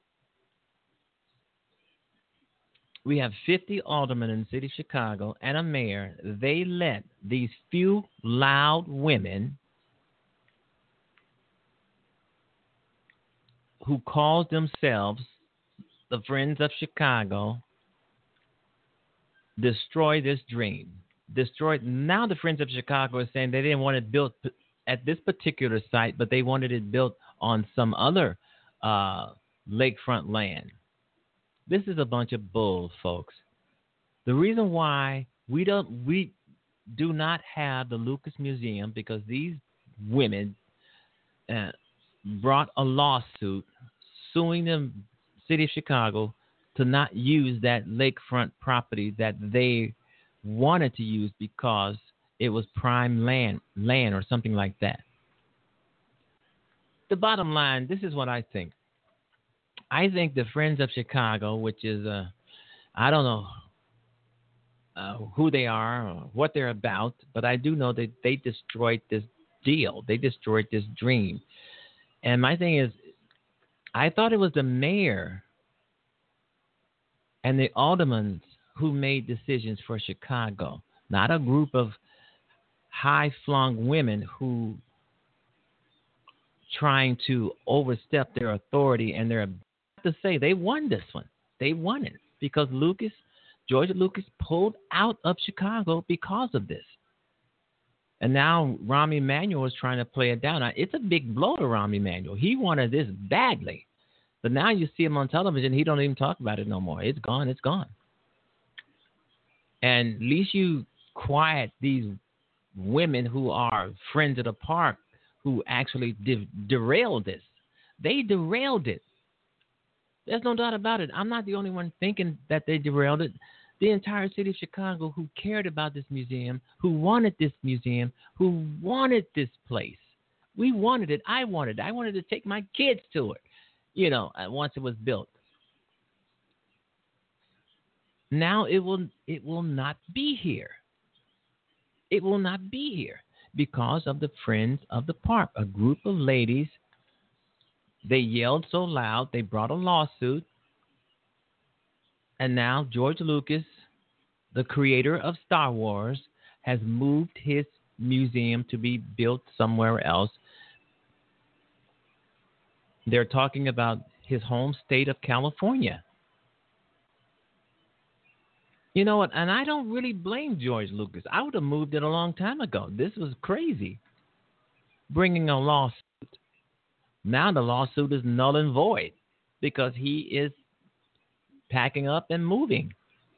We have 50 aldermen in the city of Chicago and a mayor. They let these few loud women who calls themselves the Friends of Chicago destroy this dream. Now the Friends of Chicago is saying they didn't want it built at this particular site, but they wanted it built on some other lakefront land. This is a bunch of bull, folks. The reason why we do not have the Lucas Museum because these women brought a lawsuit suing the city of Chicago to not use that lakefront property that they wanted to use because it was prime land or something like that. The bottom line, this is what I think. I think the Friends of Chicago, which is, I don't know who they are or what they're about, but I do know that they destroyed this deal. They destroyed this dream. And my thing is, I thought it was the mayor and the aldermen who made decisions for Chicago, not a group of high-flung women who trying to overstep their authority, and they're about to say they won this one. They won it because George Lucas pulled out of Chicago because of this. And now Rahm Emanuel is trying to play it down. Now, it's a big blow to Rahm Emanuel. He wanted this badly. But now you see him on television, he don't even talk about it no more. It's gone, it's gone. And at least you quiet these women who are friends of the park who actually derailed this. They derailed it. There's no doubt about it. I'm not the only one thinking that they derailed it. The entire city of Chicago who cared about this museum, who wanted this museum, who wanted this place. We wanted it. I wanted it. I wanted to take my kids to it, once it was built. Now it will not be here. It will not be here because of the Friends of the Park, a group of ladies. They yelled so loud, they brought a lawsuit. And now George Lucas, the creator of Star Wars, has moved his museum to be built somewhere else. They're talking about his home state of California. You know what? And I don't really blame George Lucas. I would have moved it a long time ago. This was crazy. Bringing a lawsuit. Now the lawsuit is null and void because he is packing up and moving.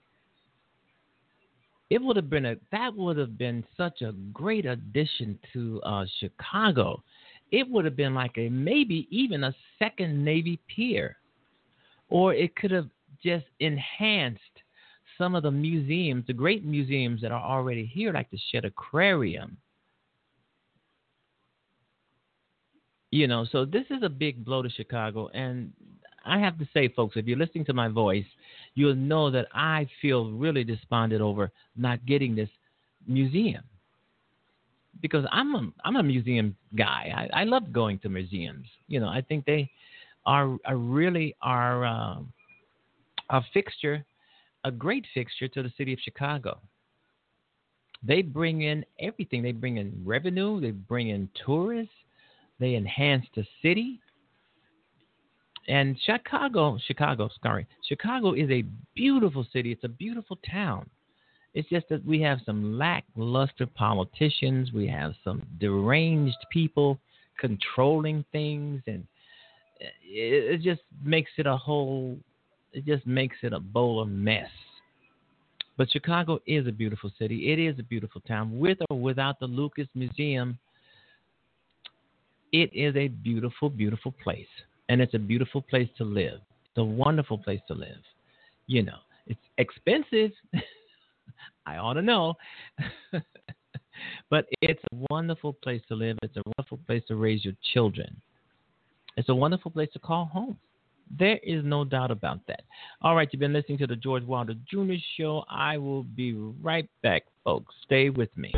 That would have been such a great addition to Chicago. It would have been like maybe even a second Navy pier, or it could have just enhanced some of the museums, the great museums that are already here, like the Shedd Aquarium. So this is a big blow to Chicago. And I have to say, folks, if you're listening to my voice, you'll know that I feel really despondent over not getting this museum. Because I'm a museum guy. I love going to museums. I think they are really a fixture, a great fixture to the city of Chicago. They bring in everything. They bring in revenue. They bring in tourists. They enhance the city. And Chicago is a beautiful city. It's a beautiful town. It's just that we have some lackluster politicians. We have some deranged people controlling things, and it just makes it a bowl of mess. But Chicago is a beautiful city. It is a beautiful town. With or without the Lucas Museum, it is a beautiful, beautiful place. And it's a beautiful place to live. It's a wonderful place to live. It's expensive. I ought to know. But it's a wonderful place to live. It's a wonderful place to raise your children. It's a wonderful place to call home. There is no doubt about that. All right, you've been listening to the George Wilder Jr. Show. I will be right back, folks. Stay with me.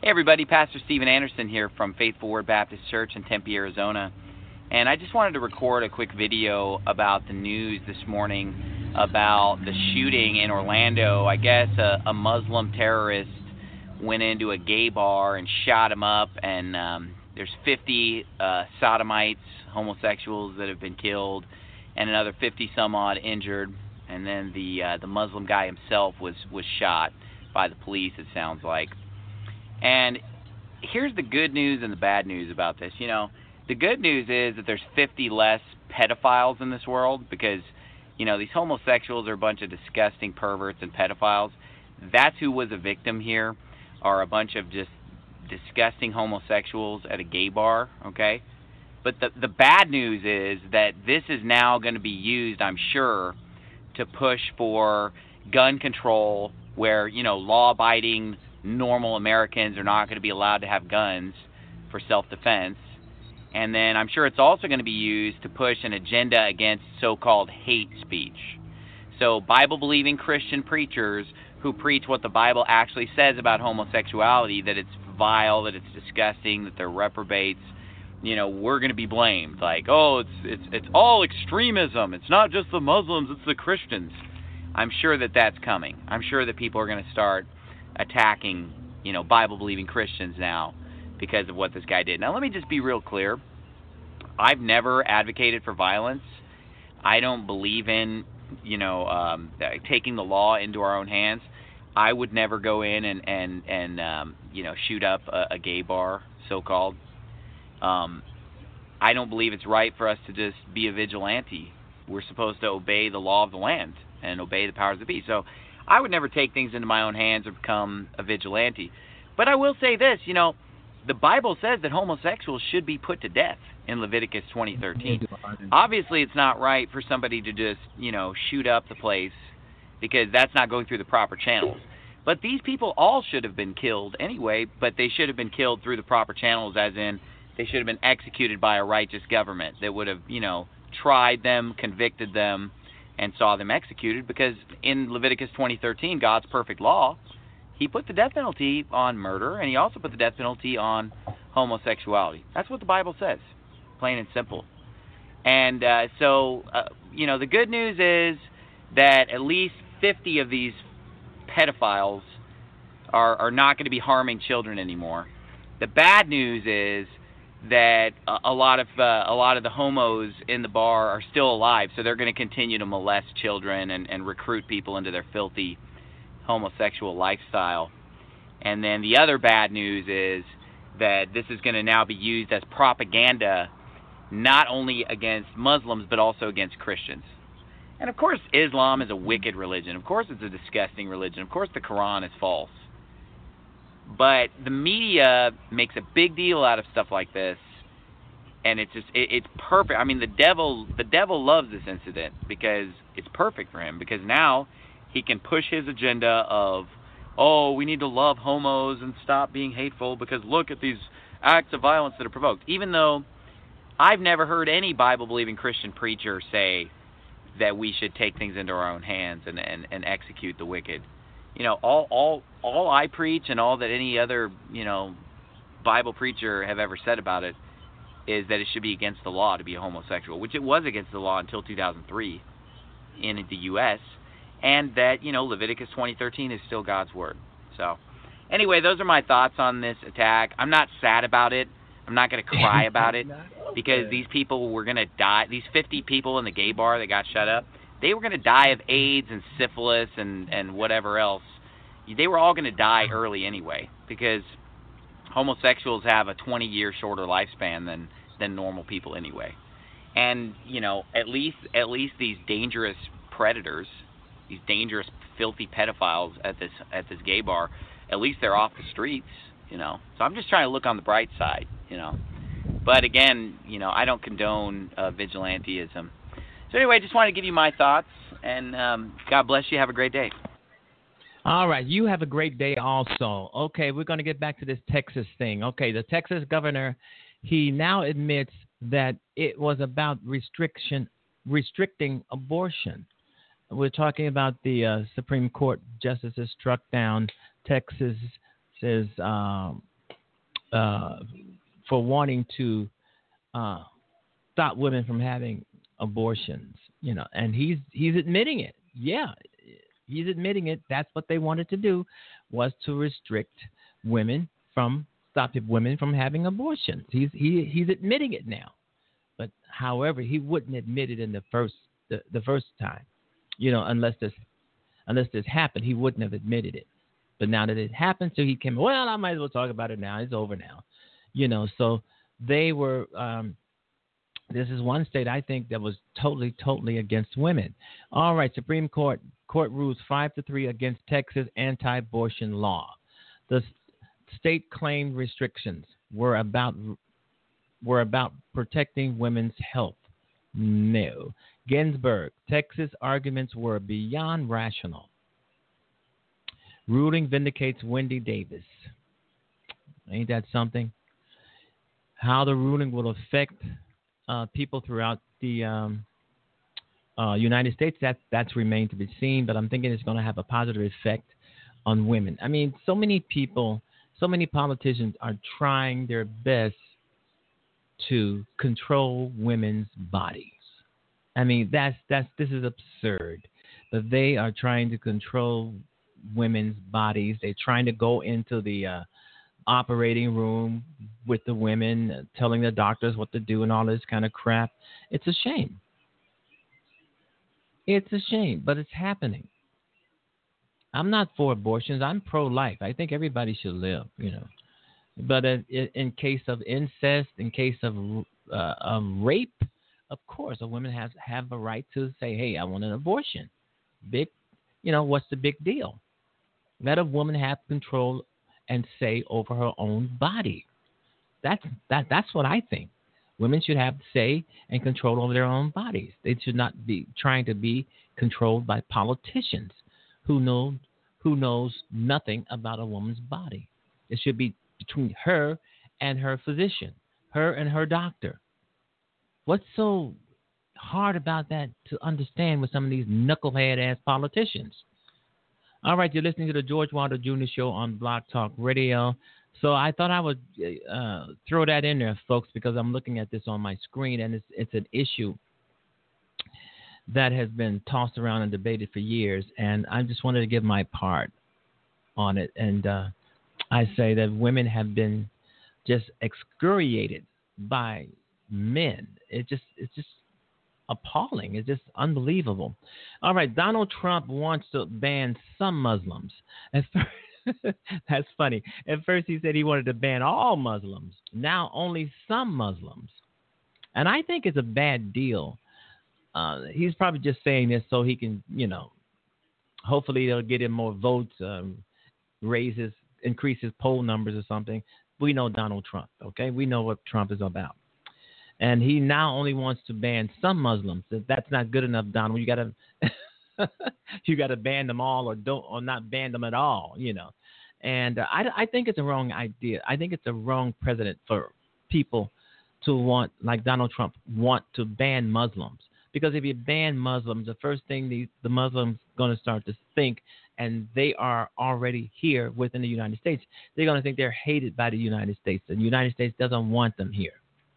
Hey everybody, Pastor Steven Anderson here from Faithful Word Baptist Church in Tempe, Arizona. And I just wanted to record a quick video about the news this morning about the shooting in Orlando. I guess a Muslim terrorist went into a gay bar and shot him up, and there's 50 sodomites, homosexuals that have been killed, and another 50 some odd injured. And then the Muslim guy himself was shot by the police, it sounds like. And here's the good news and the bad news about this. You know, the good news is that there's 50 less pedophiles in this world because, you know, these homosexuals are a bunch of disgusting perverts and pedophiles. That's who was a victim here, are a bunch of just disgusting homosexuals at a gay bar, okay? But the bad news is that this is now going to be used, I'm sure, to push for gun control where, you know, law-abiding normal Americans are not going to be allowed to have guns for self-defense. And then I'm sure it's also going to be used to push an agenda against so-called hate speech. So Bible-believing Christian preachers who preach what the Bible actually says about homosexuality, that it's vile, that it's disgusting, that they're reprobates, you know, we're going to be blamed. Like, oh, it's all extremism. It's not just the Muslims, it's the Christians. I'm sure that that's coming. I'm sure that people are going to start attacking, you know, Bible-believing Christians now because of what this guy did. Now, let me just be real clear. I've never advocated for violence. I don't believe in, you know, taking the law into our own hands. I would never go in and you know, shoot up a gay bar, so-called. I don't believe it's right for us to just be a vigilante. We're supposed to obey the law of the land and obey the powers that be. So I would never take things into my own hands or become a vigilante. But I will say this, you know, the Bible says that homosexuals should be put to death in Leviticus 20:13. Obviously, it's not right for somebody to just, you know, shoot up the place because that's not going through the proper channels. But these people all should have been killed anyway, but they should have been killed through the proper channels, as in they should have been executed by a righteous government that would have, you know, tried them, convicted them, and saw them executed, because in Leviticus 20:13, God's perfect law, he put the death penalty on murder, and he also put the death penalty on homosexuality. That's what the Bible says, plain and simple. And so, you know, the good news is that at least 50 of these pedophiles are not going to be harming children anymore. The bad news is that a lot of the homos in the bar are still alive, so they're going to continue to molest children and recruit people into their filthy homosexual lifestyle. And then the other bad news is that this is going to now be used as propaganda, not only against Muslims but also against Christians. And of course Islam is a wicked religion. Of course it's a disgusting religion. Of course the Quran is false. But the media makes a big deal out of stuff like this, and it's perfect. I mean, the devil loves this incident because it's perfect for him, because now he can push his agenda of, oh, we need to love homos and stop being hateful because look at these acts of violence that are provoked. Even though I've never heard any Bible-believing Christian preacher say that we should take things into our own hands and execute the wicked. You know, all I preach and all that any other, you know, Bible preacher have ever said about it is that it should be against the law to be a homosexual, which it was against the law until 2003 in the U.S., and that, you know, Leviticus 20:13 is still God's word. So, anyway, those are my thoughts on this attack. I'm not sad about it. I'm not going to cry about it, because these people were going to die. These 50 people in the gay bar that got shut up, they were going to die of AIDS and syphilis and whatever else. They were all going to die early anyway, because homosexuals have a 20-year shorter lifespan than normal people anyway. And, you know, at least these dangerous predators, these dangerous, filthy pedophiles at this gay bar, at least they're off the streets, you know. So I'm just trying to look on the bright side, you know. But again, you know, I don't condone vigilantism. So anyway, just wanted to give you my thoughts, and God bless you. Have a great day. All right. You have a great day also. Okay, we're going to get back to this Texas thing. Okay, the Texas governor, he now admits that it was about restricting abortion. We're talking about the Supreme Court justices struck down Texas's for wanting to stop women from having abortions, and he's admitting it. Yeah, he's admitting it. That's what they wanted to do, was to restrict stop women from having abortions. He's admitting it now. But however, he wouldn't admit it in the first time, unless this happened, he wouldn't have admitted it. But now that it happened, so he came. Well, I might as well talk about it now. It's over now, So they were. This is one state I think that was totally against women. All right, Supreme Court rules 5-3 against Texas anti-abortion law. The state claimed restrictions were about protecting women's health. No. Ginsburg, Texas arguments were beyond rational. Ruling vindicates Wendy Davis. Ain't that something? How the ruling will affect people throughout the United States, that's remained to be seen, but I'm thinking it's going to have a positive effect on women. I mean, so many politicians are trying their best to control women's bodies. I mean, this is absurd. But they are trying to control women's bodies. They're trying to go into the operating room with the women, telling the doctors what to do and all this kind of crap. It's a shame. It's a shame, but it's happening. I'm not for abortions. I'm pro-life. I think everybody should live, But in case of incest, in case of rape, of course, a woman have a right to say, "Hey, I want an abortion." What's the big deal? Let a woman have control and say over her own body. That's what I think. Women should have say and control over their own bodies. They should not be trying to be controlled by politicians who knows nothing about a woman's body. It should be between her and her physician, her and her doctor. What's so hard about that to understand with some of these knucklehead-ass politicians? All right, you're listening to the George Wilder Jr. Show on Blog Talk Radio. So I thought I would throw that in there, folks, because I'm looking at this on my screen, and it's an issue that has been tossed around and debated for years, and I just wanted to give my part on it. And I say that women have been just excoriated by men. It's just appalling. It's just unbelievable. All right, Donald Trump wants to ban some Muslims. That's funny. At first he said he wanted to ban all Muslims. Now only some Muslims. And I think it's a bad deal. He's probably just saying this so he can, hopefully they'll get him more votes, increase his poll numbers or something. We know Donald Trump, okay? We know what Trump is about. And he now only wants to ban some Muslims. That's not good enough, Donald. You got to ban them all or not ban them at all, And I think it's a wrong idea. I think it's a wrong precedent for people to want, like Donald Trump, want to ban Muslims. Because if you ban Muslims, the first thing the Muslims going to start to think, and they are already here within the United States, they're going to think they're hated by the United States. And the United States doesn't want them here,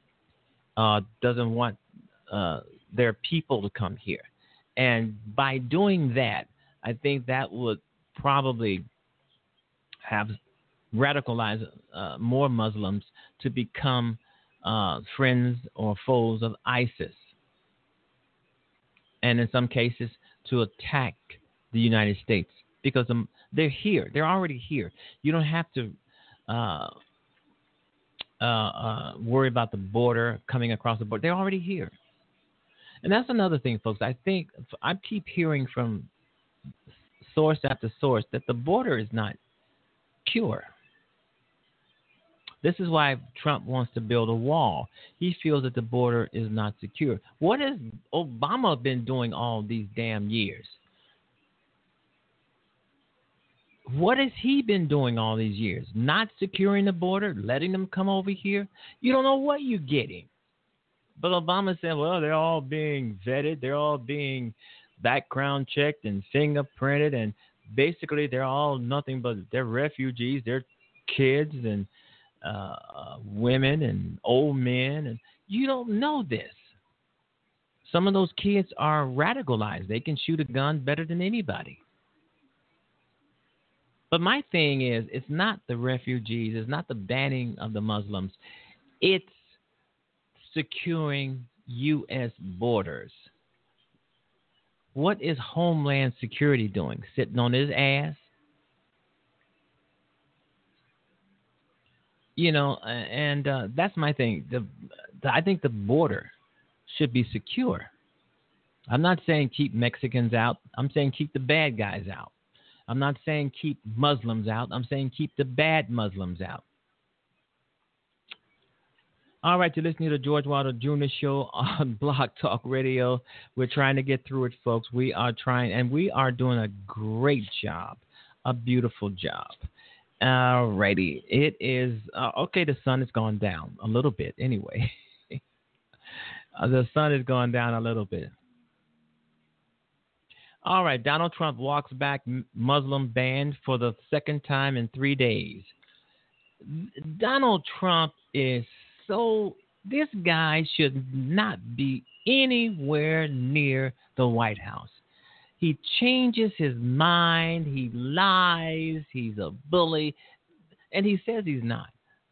doesn't want their people to come here. And by doing that, I think that would probably have radicalized more Muslims to become friends or foes of ISIS. And in some cases, to attack the United States because they're here. They're already here. You don't have to worry about the border, coming across the border. They're already here. And that's another thing, folks. I think I keep hearing from source after source that the border is not secure. This is why Trump wants to build a wall. He feels that the border is not secure. What has Obama been doing all these damn years? What has he been doing all these years? Not securing the border, letting them come over here? You don't know what you're getting. But Obama said, well, they're all being vetted. They're all being background checked and fingerprinted. And basically, they're all nothing but they're refugees. They're kids. And women and old men, and you don't know this. Some of those kids are radicalized. They can shoot a gun better than anybody. But my thing is, it's not the refugees. It's not the banning of the Muslims. It's securing U.S. borders. What is Homeland Security doing? Sitting on his ass? You know, and that's my thing. I think the border should be secure. I'm not saying keep Mexicans out. I'm saying keep the bad guys out. I'm not saying keep Muslims out. I'm saying keep the bad Muslims out. All right, you're listening to the George Wilder Jr. Show on Blog Talk Radio. We're trying to get through it, folks. We are trying, and we are doing a great job, a beautiful job. All righty. It is, okay, the sun has gone down a little bit anyway. The sun has gone down a little bit. All right, Donald Trump walks back Muslim ban for the second time in 3 days. Donald Trump is this guy should not be anywhere near the White House. He changes his mind, he lies, he's a bully, and he says he's not.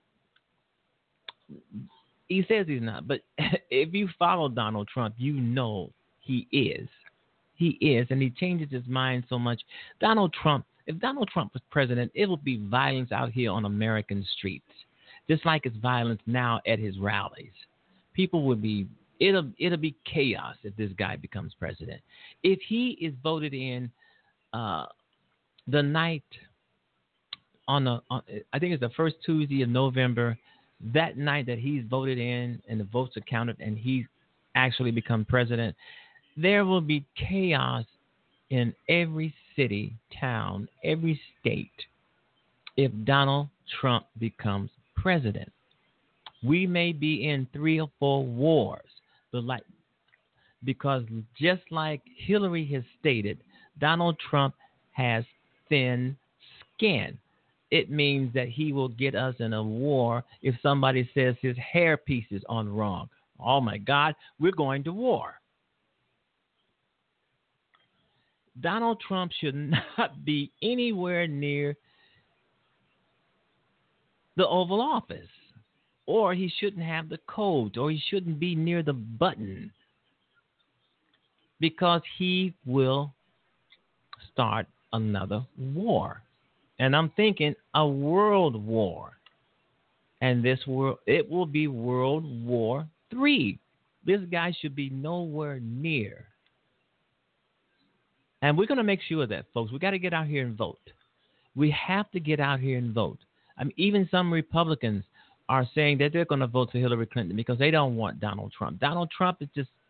He says he's not, but if you follow Donald Trump, you know he is. He is, and he changes his mind so much. If Donald Trump was president, it would be violence out here on American streets, just like it's violence now at his rallies. People would be, it'll be chaos if this guy becomes president. If he is voted in the night I think it's the first Tuesday of November, that night that he's voted in and the votes are counted and he's actually become president, there will be chaos in every city, town, every state if Donald Trump becomes president. We may be in 3 or 4 wars, because just like Hillary has stated, Donald Trump has thin skin. It means that he will get us in a war if somebody says his hairpiece is on wrong. Oh my God, we're going to war. Donald Trump should not be anywhere near the Oval Office, or he shouldn't have the codes, or he shouldn't be near the button, because he will start another war. And I'm thinking a world war. And it will be World War III. This guy should be nowhere near. And we're going to make sure of that, folks. We got to get out here and vote. We have to get out here and vote. I mean, even some Republicans are saying that they're going to vote for Hillary Clinton because they don't want Donald Trump. Donald Trump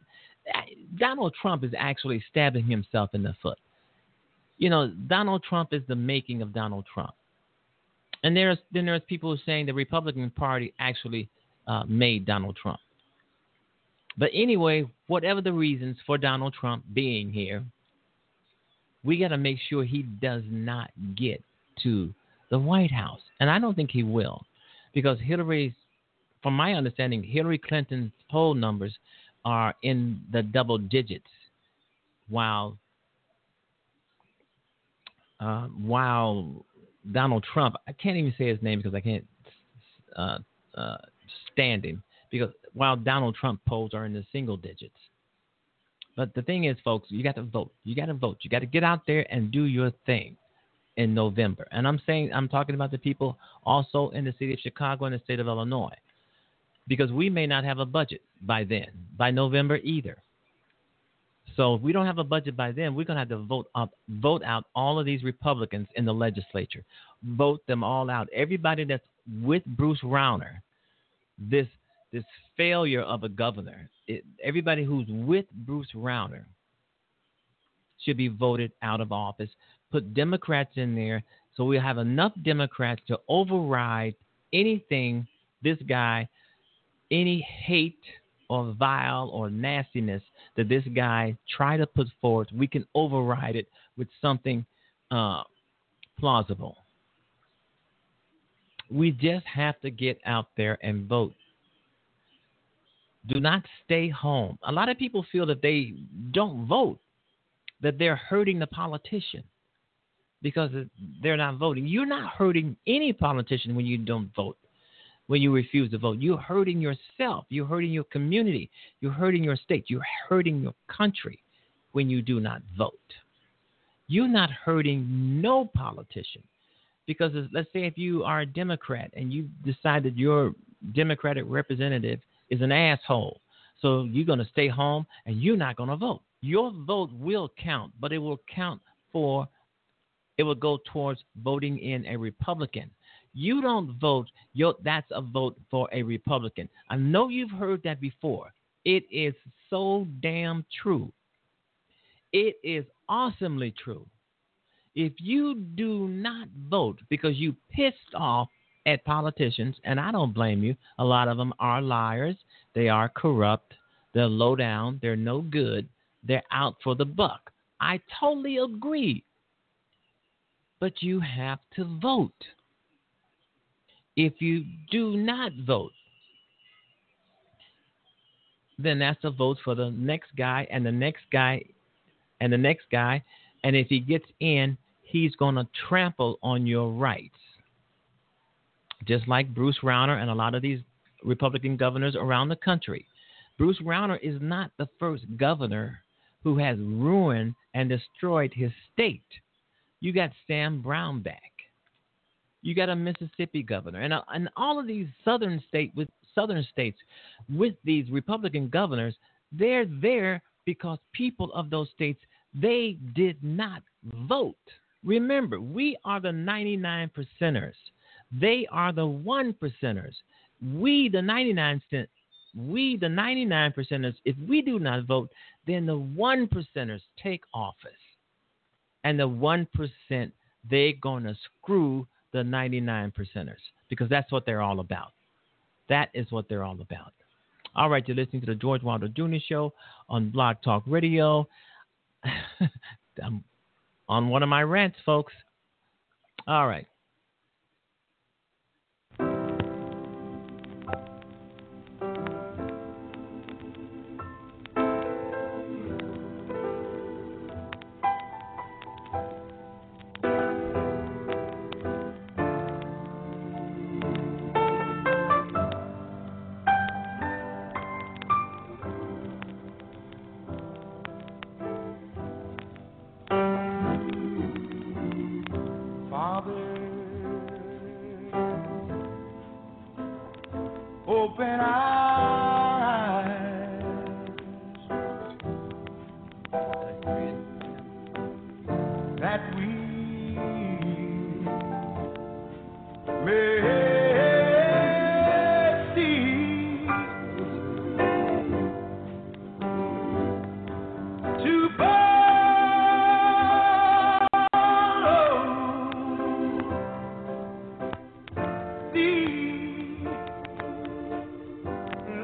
is actually stabbing himself in the foot. You know, Donald Trump is the making of Donald Trump. And there's people who are saying the Republican Party actually made Donald Trump. But anyway, whatever the reasons for Donald Trump being here, we got to make sure he does not get to the White House. And I don't think he will, because from my understanding, Hillary Clinton's poll numbers are in the double digits, while Donald Trump, I can't even say his name because I can't stand him, because while Donald Trump polls are in the single digits. But the thing is, folks, you got to vote. You got to vote. You got to get out there and do your thing in November. And I'm talking about the people also in the city of Chicago and the state of Illinois, because we may not have a budget by then, by November either. So if we don't have a budget by then, we're going to have to vote out all of these Republicans in the legislature. Vote them all out. Everybody that's with Bruce Rauner, this failure of a governor, everybody who's with Bruce Rauner should be voted out of office. Put Democrats in there so we have enough Democrats to override anything this guy, any hate or vile or nastiness that this guy try to put forth. We can override it with something plausible. We just have to get out there and vote. Do not stay home. A lot of people feel that they don't vote, that they're hurting the politician because they're not voting. You're not hurting any politician when you don't vote, when you refuse to vote. You're hurting yourself. You're hurting your community. You're hurting your state. You're hurting your country when you do not vote. You're not hurting no politician because let's say if you are a Democrat and you decide that your Democratic representative is an asshole, so you're going to stay home and you're not going to vote. Your vote will count, but it will go towards voting in a Republican. You don't vote, that's a vote for a Republican. I know you've heard that before. It is so damn true. It is awesomely true. If you do not vote because you pissed off at politicians, and I don't blame you, a lot of them are liars, they are corrupt, they're low down, they're no good, they're out for the buck. I totally agree. But you have to vote. If you do not vote, then that's a vote for the next guy and the next guy and the next guy. And if he gets in, he's going to trample on your rights. Just like Bruce Rauner and a lot of these Republican governors around the country. Bruce Rauner is not the first governor who has ruined and destroyed his state. You got Sam Brownback. You got a Mississippi governor. And all of these southern states with these Republican governors, they're there because people of those states, they did not vote. Remember, we are the 99 percenters. They are the 1 percenters. We the 99 percenters, if we do not vote, then the 1 percenters take office. And the 1%, they're going to screw the 99 percenters because that's what they're all about. That is what they're all about. All right, you're listening to the George Wilder Jr. Show on Blog Talk Radio. I'm on one of my rants, folks. All right. Open eyes that we may see to follow thee.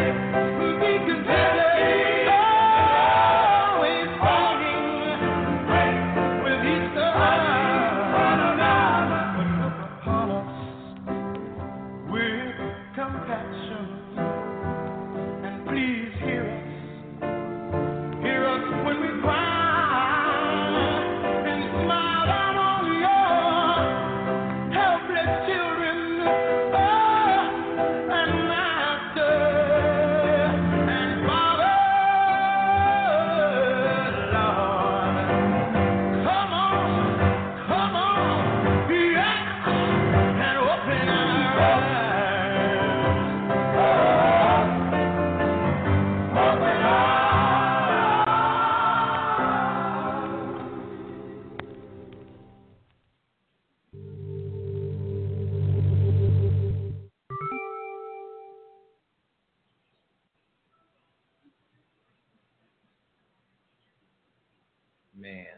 Man.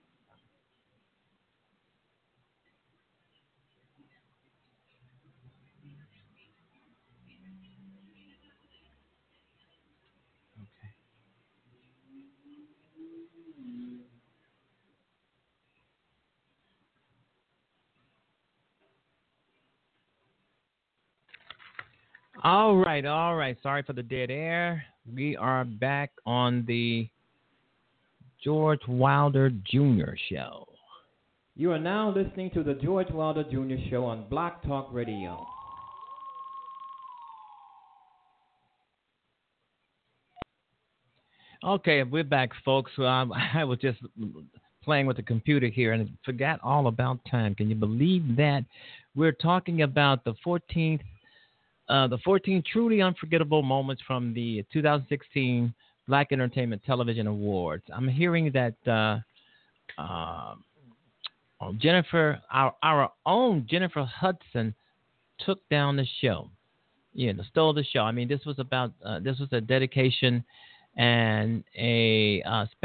Okay. All right, all right. Sorry for the dead air. We are back on the George Wilder Jr. Show. You are now listening to the George Wilder Jr. Show on Block Talk Radio. Okay, we're back, folks. I was just playing with the computer here and forgot all about time. Can you believe that? We're talking about the 14 truly unforgettable moments from the 2016 Black Entertainment Television Awards. I'm hearing that Jennifer, our own Jennifer Hudson, took down the show. Stole the show. I mean, this was a dedication and a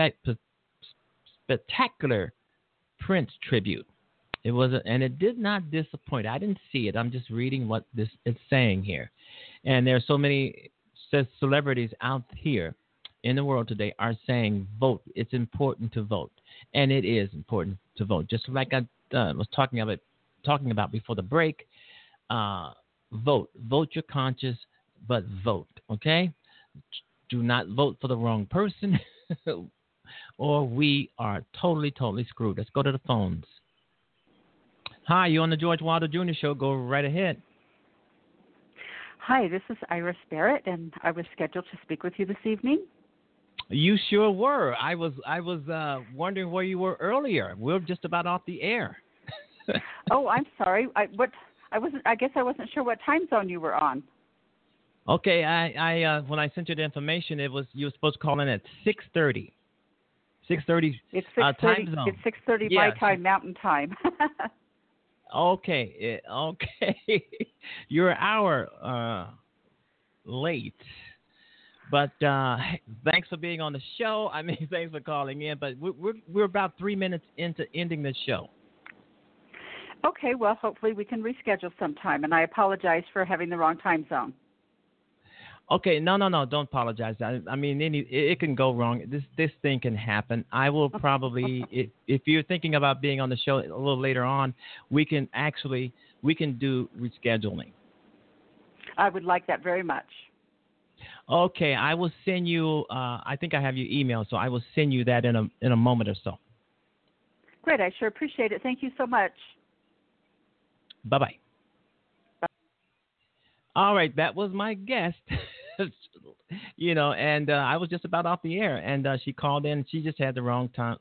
spectacular Prince tribute. It was, and it did not disappoint. I didn't see it. I'm just reading what this is saying here. And there are so many celebrities out here in the world today are saying vote. It's important to vote, and it is important to vote. Just like I was talking about before the break. Vote your conscience, but vote. Okay. Do not vote for the wrong person, or we are totally screwed. Let's go to the phones. Hi, you on the George Wilder Jr. Show. Go right ahead. Hi, this is Iris Barrett, and I was scheduled to speak with you this evening. You sure were. I was wondering where you were earlier. We're just about off the air. Oh, I'm sorry. I guess I wasn't sure what time zone you were on. Okay, I when I sent you the information, you were supposed to call in at 6:30. 6:30. It's 6:30. Time zone. It's 6:30 my time, Mountain Time. Okay. You're an hour late, but thanks for being on the show. I mean, thanks for calling in. But we're about 3 minutes into ending the show. Okay. Well, hopefully we can reschedule sometime, and I apologize for having the wrong time zone. Okay, no, don't apologize. I mean, it can go wrong. This thing can happen. I will probably, if you're thinking about being on the show a little later on, we can do rescheduling. I would like that very much. Okay, I will send you. I think I have your email, so I will send you that in a moment or so. Great, I sure appreciate it. Thank you so much. Bye-bye. All right, that was my guest. And I was just about off the air, and she called in. She just had the wrong time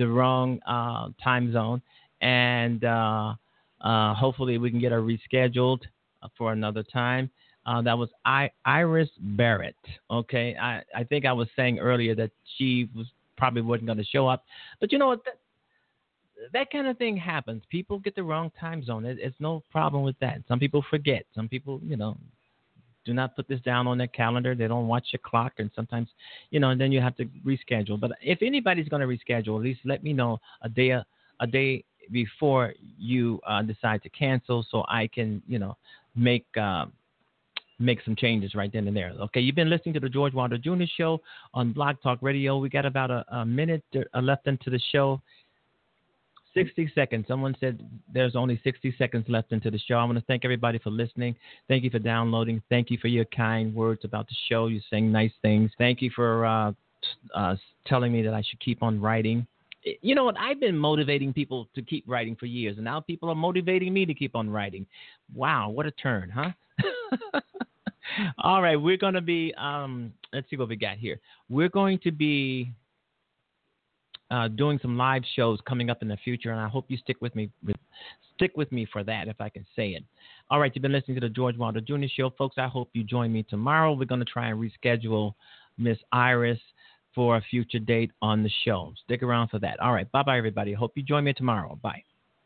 zone, and hopefully we can get her rescheduled for another time. That was Iris Barrett. Okay, I think I was saying earlier that she probably wasn't going to show up, but you know what? That kind of thing happens. People get the wrong time zone. It's no problem with that. Some people forget. Some people, do not put this down on their calendar. They don't watch the clock, and sometimes, and then you have to reschedule. But if anybody's going to reschedule, at least let me know a day before you decide to cancel, so I can, make make some changes right then and there. Okay, you've been listening to the George Wilder Jr. Show on Blog Talk Radio. We got about a minute left into the show. 60 seconds. Someone said there's only 60 seconds left into the show. I want to thank everybody for listening. Thank you for downloading. Thank you for your kind words about the show. You're saying nice things. Thank you for telling me that I should keep on writing. You know what? I've been motivating people to keep writing for years, and now people are motivating me to keep on writing. Wow, what a turn, huh? All right, we're going to be, let's see what we got here. We're going to be doing some live shows coming up in the future, and I hope you stick with me for that, if I can say it. All right, you've been listening to the George Wilder Jr. Show, folks. I hope you join me tomorrow. We're going to try and reschedule Miss Iris for a future date on the show. Stick around for that. All right, bye-bye, everybody. I hope you join me tomorrow. Bye.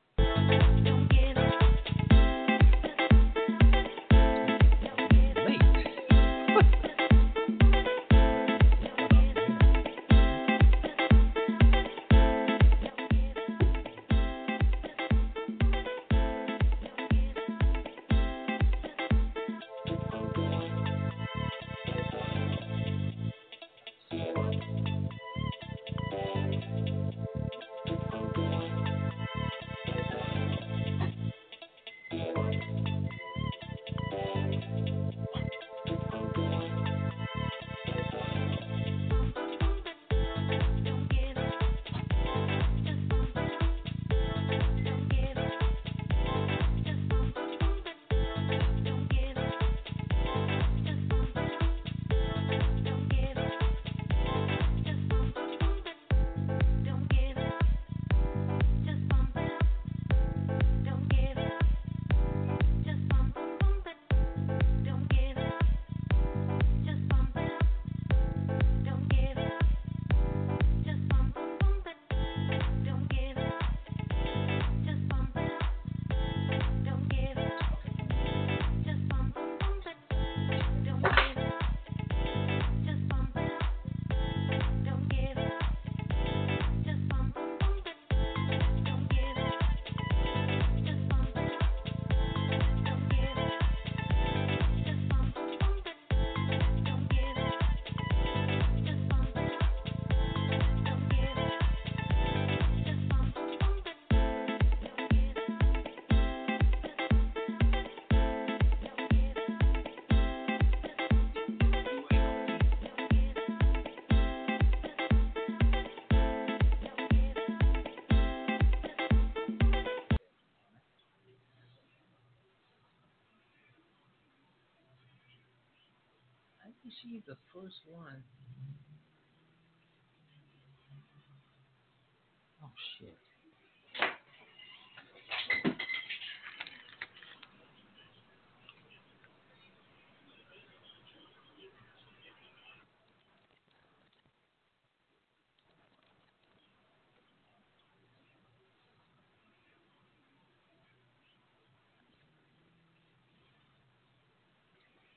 She's the first one. Oh, shit.